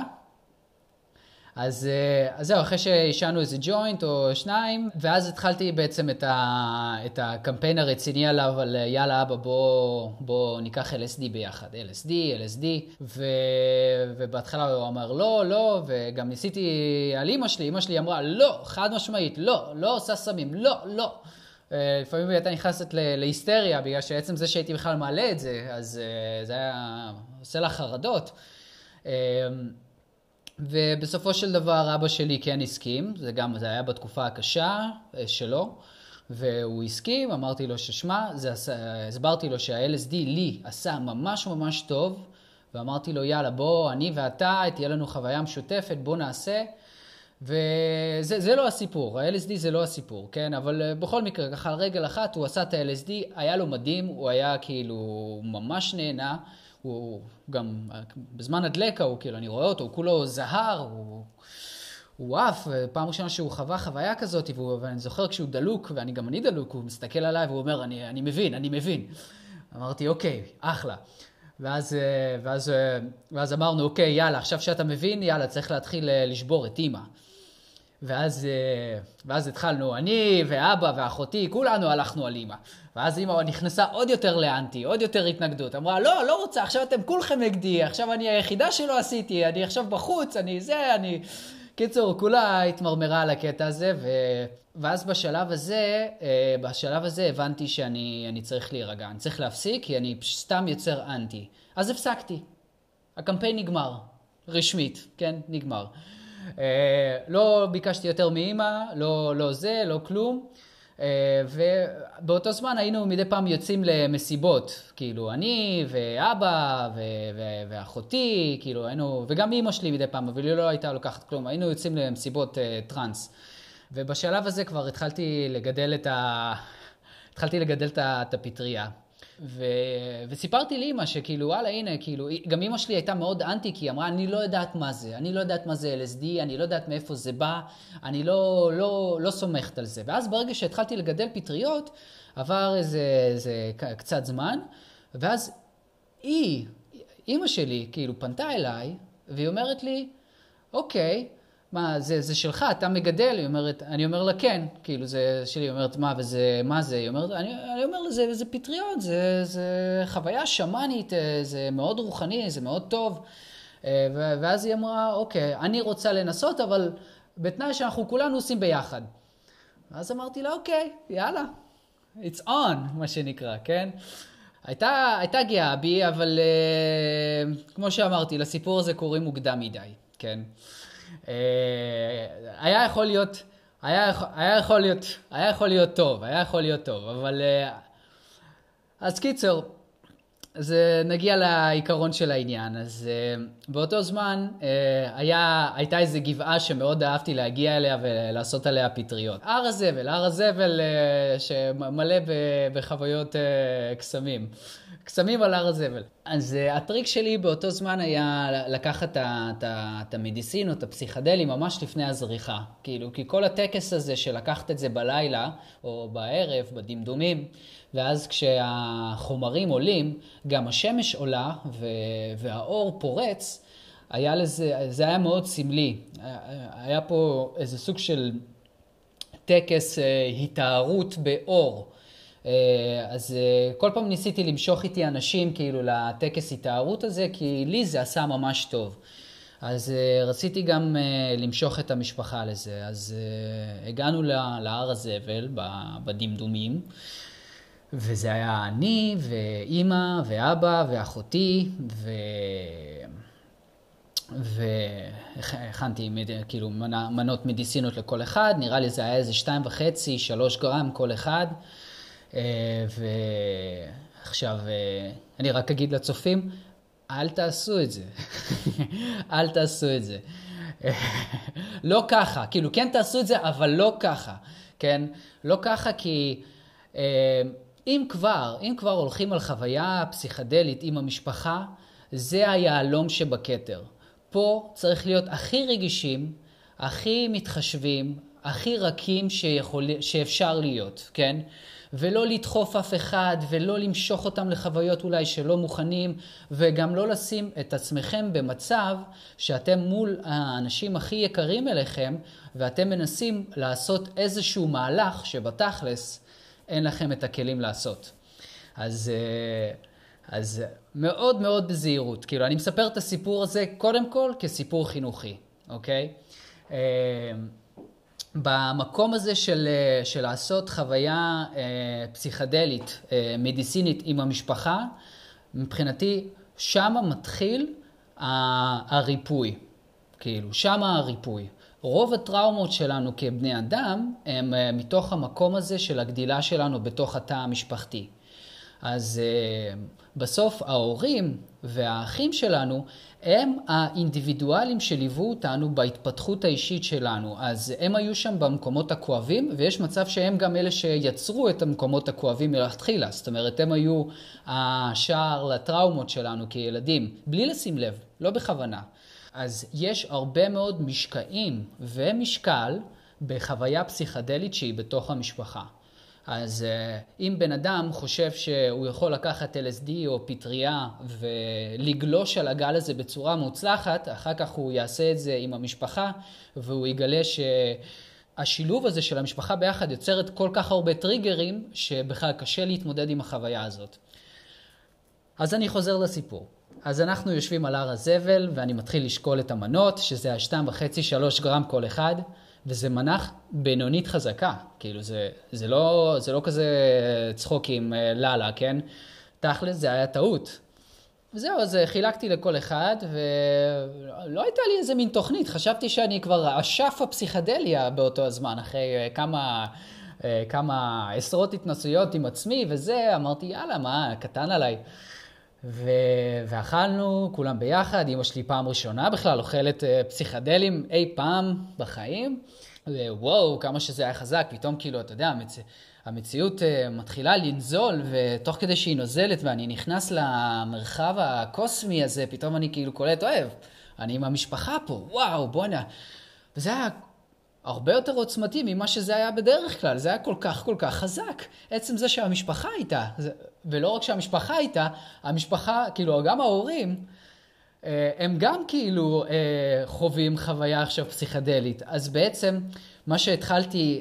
אז, אז זהו, אחרי שישנו איזה ג'וינט או שניים, ואז התחלתי בעצם את, ה, את הקמפיין הרציני עליו, על יאללה אבא, בוא, בוא ניקח אל אס די ביחד, אל אס די, אל אס די, ו, ובהתחלה הוא אמר לא, לא, וגם ניסיתי על אמא שלי, אמא שלי אמרה לא, חד משמעית, לא, לא עושה סמים, לא, לא. לפעמים הייתה נכנסת להיסטריה, בגלל שעצם זה שהייתי בכלל מעלה את זה, אז זה היה עושה לה חרדות. ובסופו של דבר אבא שלי כן הסכים, זה גם, זה היה בתקופה הקשה שלו, והוא הסכים, אמרתי לו ששמע, זה, הסברתי לו שה-אל אס די לי עשה ממש ממש טוב, ואמרתי לו יאללה בוא, אני ואתה, תהיה לנו חוויה משותפת, בוא נעשה, וזה זה לא הסיפור, ה-אל אס די זה לא הסיפור, כן? אבל בכל מקרה, ככה על רגל אחת, הוא עשה את ה-אל אס די, היה לו מדהים, הוא היה כאילו ממש נהנה, הוא גם, בזמן הדלקה, הוא כאילו, אני רואה אותו, הוא כולו זהר, הוא, הוא אף, פעם ראשונה שהוא חווה חוויה כזאת, והוא, ואני זוכר כשהוא דלוק, ואני גם אני דלוק, הוא מסתכל עליי והוא אומר, אני, אני מבין, אני מבין. אמרתי, אוקיי, אחלה. ואז, ואז, ואז אמרנו, אוקיי, יאללה, עכשיו שאתה מבין, יאללה, צריך להתחיל לשבור את אמא. ואז, ואז התחלנו, אני ואבא ואחותי, כולנו הלכנו על אמא. ואז אמא נכנסה עוד יותר לאנטי, עוד יותר התנגדות. אמרה, לא, לא רוצה, עכשיו אתם כולכם נגדי, עכשיו אני היחידה שלא עשיתי, אני עכשיו בחוץ, אני זה, אני... קיצור, כולה התמרמרה על הקטע הזה, ו... ואז בשלב הזה, בשלב הזה הבנתי שאני אני צריך להירגע, אני צריך להפסיק, כי אני סתם יוצר אנטי. אז הפסקתי. הקמפיין נגמר, רשמית, כן, נגמר. לא ביקשתי יותר מאמא, לא, לא זה, לא כלום. ובאותו זמן היינו מדי פעם יוצאים למסיבות, כאילו אני ואבא ו- ו- ואחותי, כאילו היינו, וגם אמא שלי מדי פעם, אבל היא לא הייתה לוקחת כלום, היינו יוצאים למסיבות uh, טרנס. ובשלב הזה כבר התחלתי לגדל את ה... התחלתי לגדל את הפטריה. ו... וסיפרתי לאמא שכאילו, וואלה, הנה, כאילו, גם אמא שלי הייתה מאוד אנטי, כי היא אמרה, אני לא יודעת מה זה, אני לא יודעת מה זה אל אס די, אני לא יודעת מאיפה זה בא, אני לא, לא, לא סומכת על זה. ואז ברגע שהתחלתי לגדל פטריות, עבר איזה, איזה קצת זמן, ואז היא, אמא שלי, כאילו, פנתה אליי, והיא אומרת לי, אוקיי, מה, זה, זה שלך, אתה מגדל? היא אומרת, אני אומר לה, כן, כאילו, זה שלי, היא אומרת, מה, וזה, מה זה? היא אומרת, אני, אני אומר לה, זה, זה פטריות, זה, זה חוויה שמנית, זה מאוד רוחני, זה מאוד טוב. ואז היא אמרה, אוקיי, אני רוצה לנסות, אבל בתנאי שאנחנו כולנו עושים ביחד. ואז אמרתי לה, אוקיי, יאללה, it's on, מה שנקרא, כן? הייתה, הייתה גאה בי, אבל כמו שאמרתי, לסיפור הזה קוראים מוקדם מדי, כן? היה יכול להיות, היה, היה יכול להיות, היה יכול להיות טוב, היה יכול להיות טוב, אבל אז קיצור, אז נגיע לעיקרון של העניין. אז באותו זמן היה, הייתה איזו גבעה שמאוד אהבתי להגיע אליה ולעשות עליה פטריות. הר הזבל, הר הזבל שמלא בחוויות קסמים. קסמים על הר הזבל. אז הטריק שלי באותו זמן היה לקחת את המדיסין או את הפסיכדלי ממש לפני הזריחה. כאילו, כי כל הטקס הזה שלקחת את זה בלילה או בערב, בדמדומים, ואז כשהחומרים עולים, גם השמש עולה והאור פורץ, היה לזה, זה היה מאוד סמלי. היה פה איזה סוג של טקס התארות באור. אז כל פעם ניסיתי למשוך איתי אנשים כאילו לטקס התארות הזה, כי לי זה עשה ממש טוב. אז רציתי גם למשוך את המשפחה לזה. אז הגענו להר הזבל בדמדומים, וזה היה אני ואימא ואבא ואחותי, ו... והכנתי כאילו מנות מדיסינות לכל אחד, נראה לי זה היה איזה שתיים וחצי, שלוש גרם כל אחד. ועכשיו אני רק אגיד לצופים, אל תעשו את זה, אל תעשו את זה. לא ככה, כאילו כן תעשו את זה, אבל לא ככה, כן? לא ככה כי... אם כבר, אם כבר הולכים על חוויה פסיכדלית עם המשפחה, זה היעלום שבכתר. פה צריך להיות הכי רגישים, הכי מתחשבים, הכי רכים שיכול, שאפשר להיות, כן? ולא לדחוף אף אחד, ולא למשוך אותם לחוויות אולי שלא מוכנים, וגם לא לשים את עצמכם במצב שאתם מול האנשים הכי יקרים אליכם, ואתם מנסים לעשות איזשהו מהלך שבתכלס, אין לכם את הכלים לעשות. אז, אז מאוד מאוד בזהירות. כאילו, אני מספר את הסיפור הזה קודם כל כסיפור חינוכי, אוקיי? במקום הזה של, של לעשות חוויה פסיכדלית, מדיסינית עם המשפחה, מבחינתי, שמה מתחיל הריפוי. כאילו, שמה הריפוי. רוב הטראומות שלנו כבני אדם הם מתוך המקום הזה של הגדילה שלנו בתוך התא המשפחתי. אז בסוף ההורים והאחים שלנו הם האינדיבידואלים שליוו אותנו בהתפתחות האישית שלנו. אז הם היו שם במקומות הכואבים, ויש מצב שהם גם אלה שיצרו את המקומות הכואבים מלכתחילה. זאת אומרת, הם היו השער לטראומות שלנו כילדים, בלי לשים לב, לא בכוונה. אז יש הרבה מאוד משקעים ומשקל בחוויה פסיכדלית שהיא בתוך המשפחה. אז אם בן אדם חושב שהוא יכול לקחת אל אס די או פטריה ולגלוש על הגל הזה בצורה מוצלחת, אחר כך הוא יעשה את זה עם המשפחה, והוא יגלה שהשילוב הזה של המשפחה ביחד יוצרת כל כך הרבה טריגרים, שבכלל קשה להתמודד עם החוויה הזאת. אז אני חוזר לסיפור. אז אנחנו יושבים על הר הזבל, ואני מתחיל לשקול את המנות, שזה השתיים וחצי, שלוש גרם כל אחד, וזה מנח בינונית חזקה, כאילו זה, זה לא, זה לא כזה צחוק עם ללה, כן? תכל'ס זה היה טעות. וזהו, אז חילקתי לכל אחד, ולא הייתה לי איזה מין תוכנית, חשבתי שאני כבר אשף הפסיכדליה באותו הזמן, אחרי כמה, כמה עשרות התנסויות עם עצמי, וזה, אמרתי, יאללה, מה, קטן עליי. ו... ואכלנו כולם ביחד, אמא שלי פעם ראשונה בכלל אוכלת פסיכדלים אי פעם בחיים, וואו, כמה שזה היה חזק, פתאום כאילו, אתה יודע, המצ... המציאות מתחילה לנזול, ותוך כדי שהיא נוזלת ואני נכנס למרחב הקוסמי הזה, פתאום אני כאילו קולט, אוהב, אני עם המשפחה פה, וואו, בוא'נה. וזה היה הרבה יותר עוצמתי ממה שזה היה בדרך כלל, זה היה כל כך כל כך חזק. עצם זה שהמשפחה הייתה, ולא רק שהמשפחה הייתה, המשפחה, כאילו גם ההורים, הם גם כאילו חווים חוויה עכשיו פסיכדלית. אז בעצם מה שהתחלתי,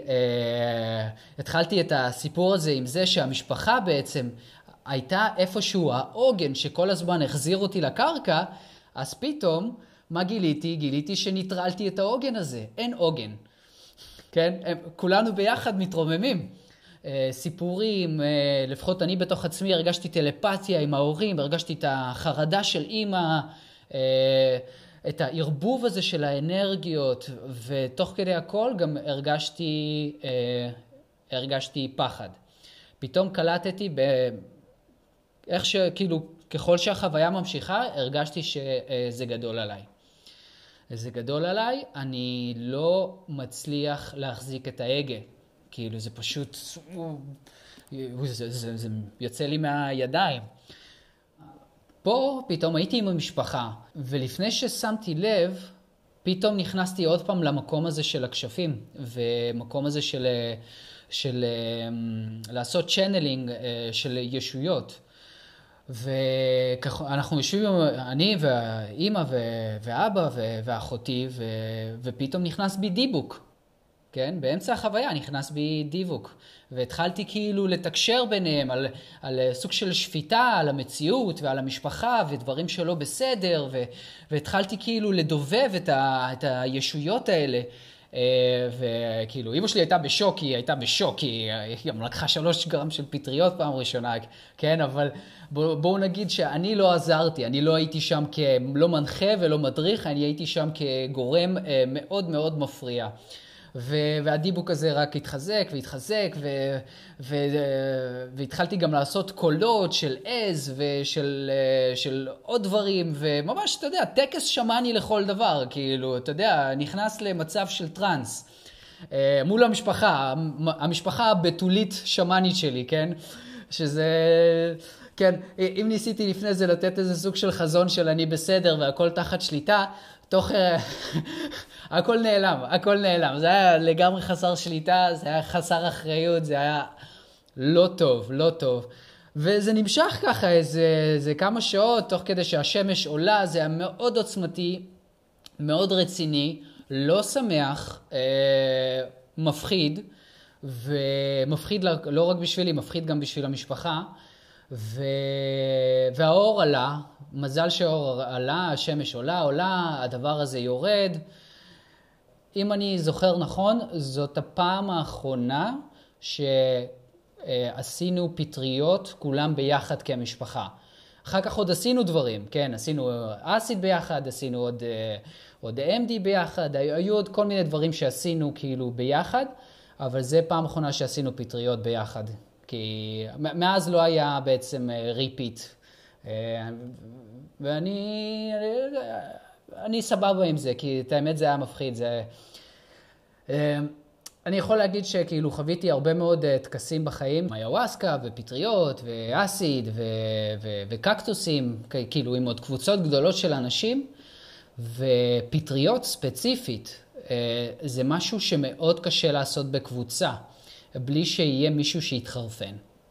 התחלתי את הסיפור הזה עם זה שהמשפחה בעצם הייתה איפשהו העוגן שכל הזמן החזיר אותי לקרקע, אז פתאום מה גיליתי? גיליתי שניטרלתי את העוגן הזה. אין עוגן. כן? כולנו ביחד מתרוממים. סיפורים, לפחות אני בתוך עצמי הרגשתי טלפתיה עם ההורים, הרגשתי את החרדה של אמא, את הערבוב הזה של האנרגיות, ותוך כדי הכל גם הרגשתי, הרגשתי פחד. פתאום קלטתי באיך שכאילו, ככל שהחוויה ממשיכה, הרגשתי שזה גדול עליי. זה גדול עליי, אני לא מצליח להחזיק את ההגה. כאילו זה פשוט, זה, זה, זה יוצא לי מהידיים. פה פתאום הייתי עם המשפחה, ולפני ששמתי לב, פתאום נכנסתי עוד פעם למקום הזה של הקשפים, ומקום הזה של, של לעשות צ'נלינג של ישויות. ואנחנו יושבים, אני ואימא ואבא ואחותי, ופתאום נכנס בי דיבוק. כן? באמצע החוויה נכנס בי דיבוק. והתחלתי כאילו לתקשר ביניהם על, על סוג של שפיטה, על המציאות ועל המשפחה ודברים שלא בסדר, ו, והתחלתי כאילו לדובב את, ה, את הישויות האלה. וכאילו, אמא שלי הייתה בשוק, היא הייתה בשוק, היא גם לקחה שלוש גרם של פטריות פעם ראשונה, כן? אבל בואו בוא נגיד שאני לא עזרתי, אני לא הייתי שם כלא מנחה ולא מדריך, אני הייתי שם כגורם מאוד מאוד מפריע. והדיבוק הזה רק התחזק והתחזק, ו, ו, והתחלתי גם לעשות קולות של עז ושל של עוד דברים, וממש, אתה יודע, טקס שמעני לכל דבר, כאילו, אתה יודע, נכנס למצב של טרנס. מול המשפחה, המשפחה הבתולית שמענית שלי, כן? שזה, כן, אם ניסיתי לפני זה לתת איזה סוג של חזון של אני בסדר והכל תחת שליטה, תוך... הכל נעלם, הכל נעלם. זה היה לגמרי חסר שליטה, זה היה חסר אחריות, זה היה לא טוב, לא טוב. וזה נמשך ככה איזה, איזה כמה שעות, תוך כדי שהשמש עולה, זה היה מאוד עוצמתי, מאוד רציני, לא שמח, אה, מפחיד, ומפחיד לא רק בשבילי, מפחיד גם בשביל המשפחה. ו... והאור עלה, מזל שהאור עלה, השמש עולה, עולה, הדבר הזה יורד. אם אני זוכר נכון, זאת הפעם האחרונה שעשינו פטריות כולם ביחד כמשפחה. אחר כך עוד עשינו דברים, כן, עשינו אסיד ביחד, עשינו עוד, עוד אם די ביחד, היו עוד כל מיני דברים שעשינו כאילו ביחד, אבל זה פעם אחרונה שעשינו פטריות ביחד. כי מאז לא היה בעצם ריפיט, ואני אני סבבה עם זה, כי את האמת זה היה מפחיד. זה... אני יכול להגיד שכאילו חוויתי הרבה מאוד תקסים בחיים, איוואסקה ופטריות ואסיד ו... ו... וקקטוסים, כאילו עם עוד קבוצות גדולות של אנשים, ופטריות ספציפית, זה משהו שמאוד קשה לעשות בקבוצה. בלי שיהיה מישהו שיתחרפן.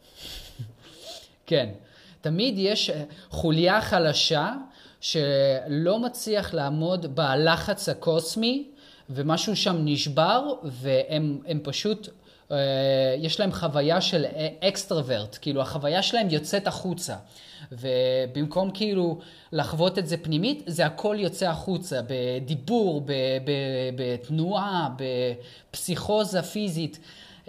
כן, תמיד יש חוליה חלשה שלא מצליח לעמוד בלחץ הקוסמי, ומשהו שם נשבר, והם הם פשוט, יש להם חוויה של אקסטרוורט, כאילו החוויה שלהם יוצאת החוצה. ובמקום כאילו לחוות את זה פנימית, זה הכל יוצא החוצה, בדיבור, ב- ב- בתנועה, בפסיכוזה פיזית.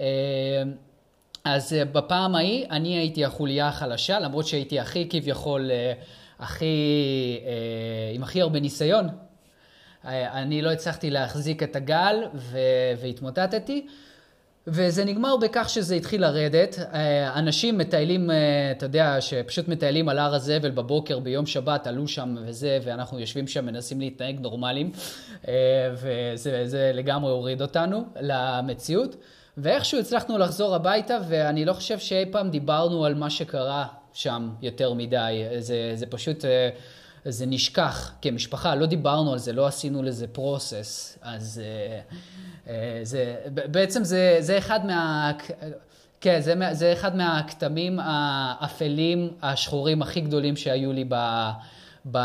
אז בפעם ההיא אני הייתי החוליה החלשה, למרות שהייתי הכי כביכול, הכי, עם הכי הרבה ניסיון. אני לא הצלחתי להחזיק את הגל והתמוטטתי. וזה נגמר בכך שזה התחיל לרדת. אנשים מטיילים, אתה יודע, שפשוט מטיילים על הר הזבל בבוקר ביום שבת, עלו שם וזה, ואנחנו יושבים שם, מנסים להתנהג נורמליים, וזה זה לגמרי הוריד אותנו למציאות. ואיכשהו הצלחנו לחזור הביתה, ואני לא חושב שאי פעם דיברנו על מה שקרה שם יותר מדי. זה, זה פשוט, זה נשכח כמשפחה, לא דיברנו על זה, לא עשינו לזה פרוסס. אז זה, בעצם זה, זה אחד מה, כן, זה, זה אחד מהכתמים האפלים, השחורים הכי גדולים שהיו לי ב, ב,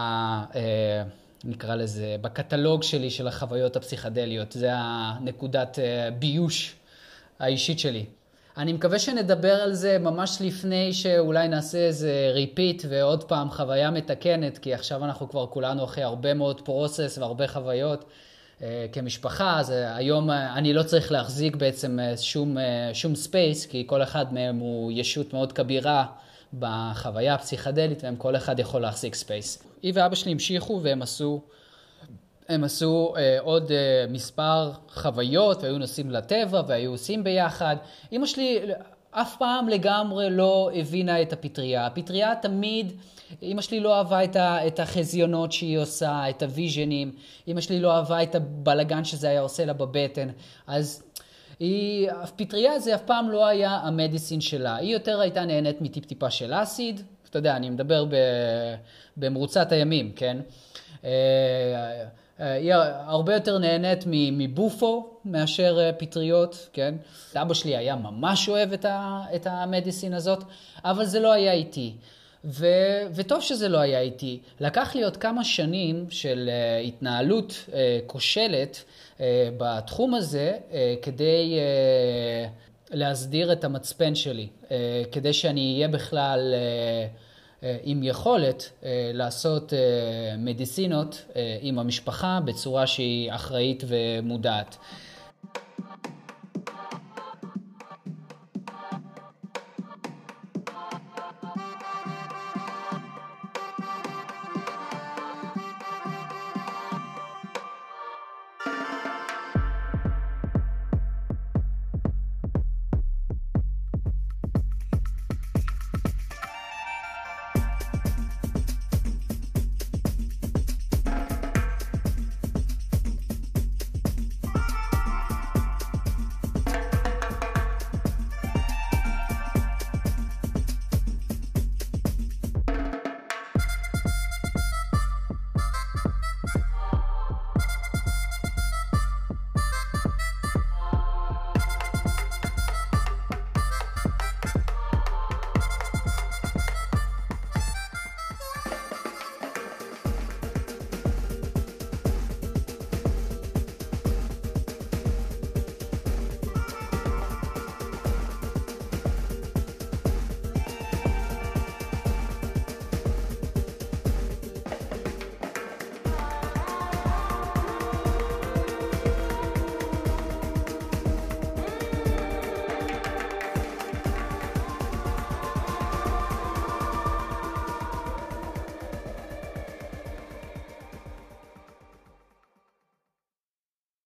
נקרא לזה, בקטלוג שלי של החוויות הפסיכדליות. זה הנקודת ביוש האישית שלי. אני מקווה שנדבר על זה ממש לפני שאולי נעשה איזה ריפיט ועוד פעם חוויה מתקנת, כי עכשיו אנחנו כבר כולנו אחרי הרבה מאוד פרוסס והרבה חוויות uh, כמשפחה, אז uh, היום uh, אני לא צריך להחזיק בעצם uh, שום, uh, שום ספייס, כי כל אחד מהם הוא ישות מאוד כבירה בחוויה הפסיכדלית, והם כל אחד יכול להחזיק ספייס. היא ואבא שלי המשיכו והם עשו... הם עשו אה, עוד אה, מספר חוויות, והיו נוסעים לטבע, והיו עושים ביחד. אמא שלי אף פעם לגמרי לא הבינה את הפטריה. הפטריה תמיד, אמא שלי לא אהבה את, ה, את החזיונות שהיא עושה, את הוויז'נים. אמא שלי לא אהבה את הבלגן שזה היה עושה לה בבטן. אז היא, הפטריה זה אף פעם לא היה המדיסין שלה. היא יותר הייתה נהנית מטיפ-טיפה של אסיד. אתה יודע, אני מדבר ב, במרוצת הימים, כן? היא הרבה יותר נהנית מבופו מאשר פטריות, כן? אבא שלי היה ממש אוהב את, ה, את המדיסין הזאת, אבל זה לא היה איתי. ו, וטוב שזה לא היה איתי. לקח לי עוד כמה שנים של uh, התנהלות uh, כושלת uh, בתחום הזה, uh, כדי uh, להסדיר את המצפן שלי, uh, כדי שאני אהיה בכלל... Uh, עם יכולת לעשות מדיסינות עם המשפחה בצורה שהיא אחראית ומודעת.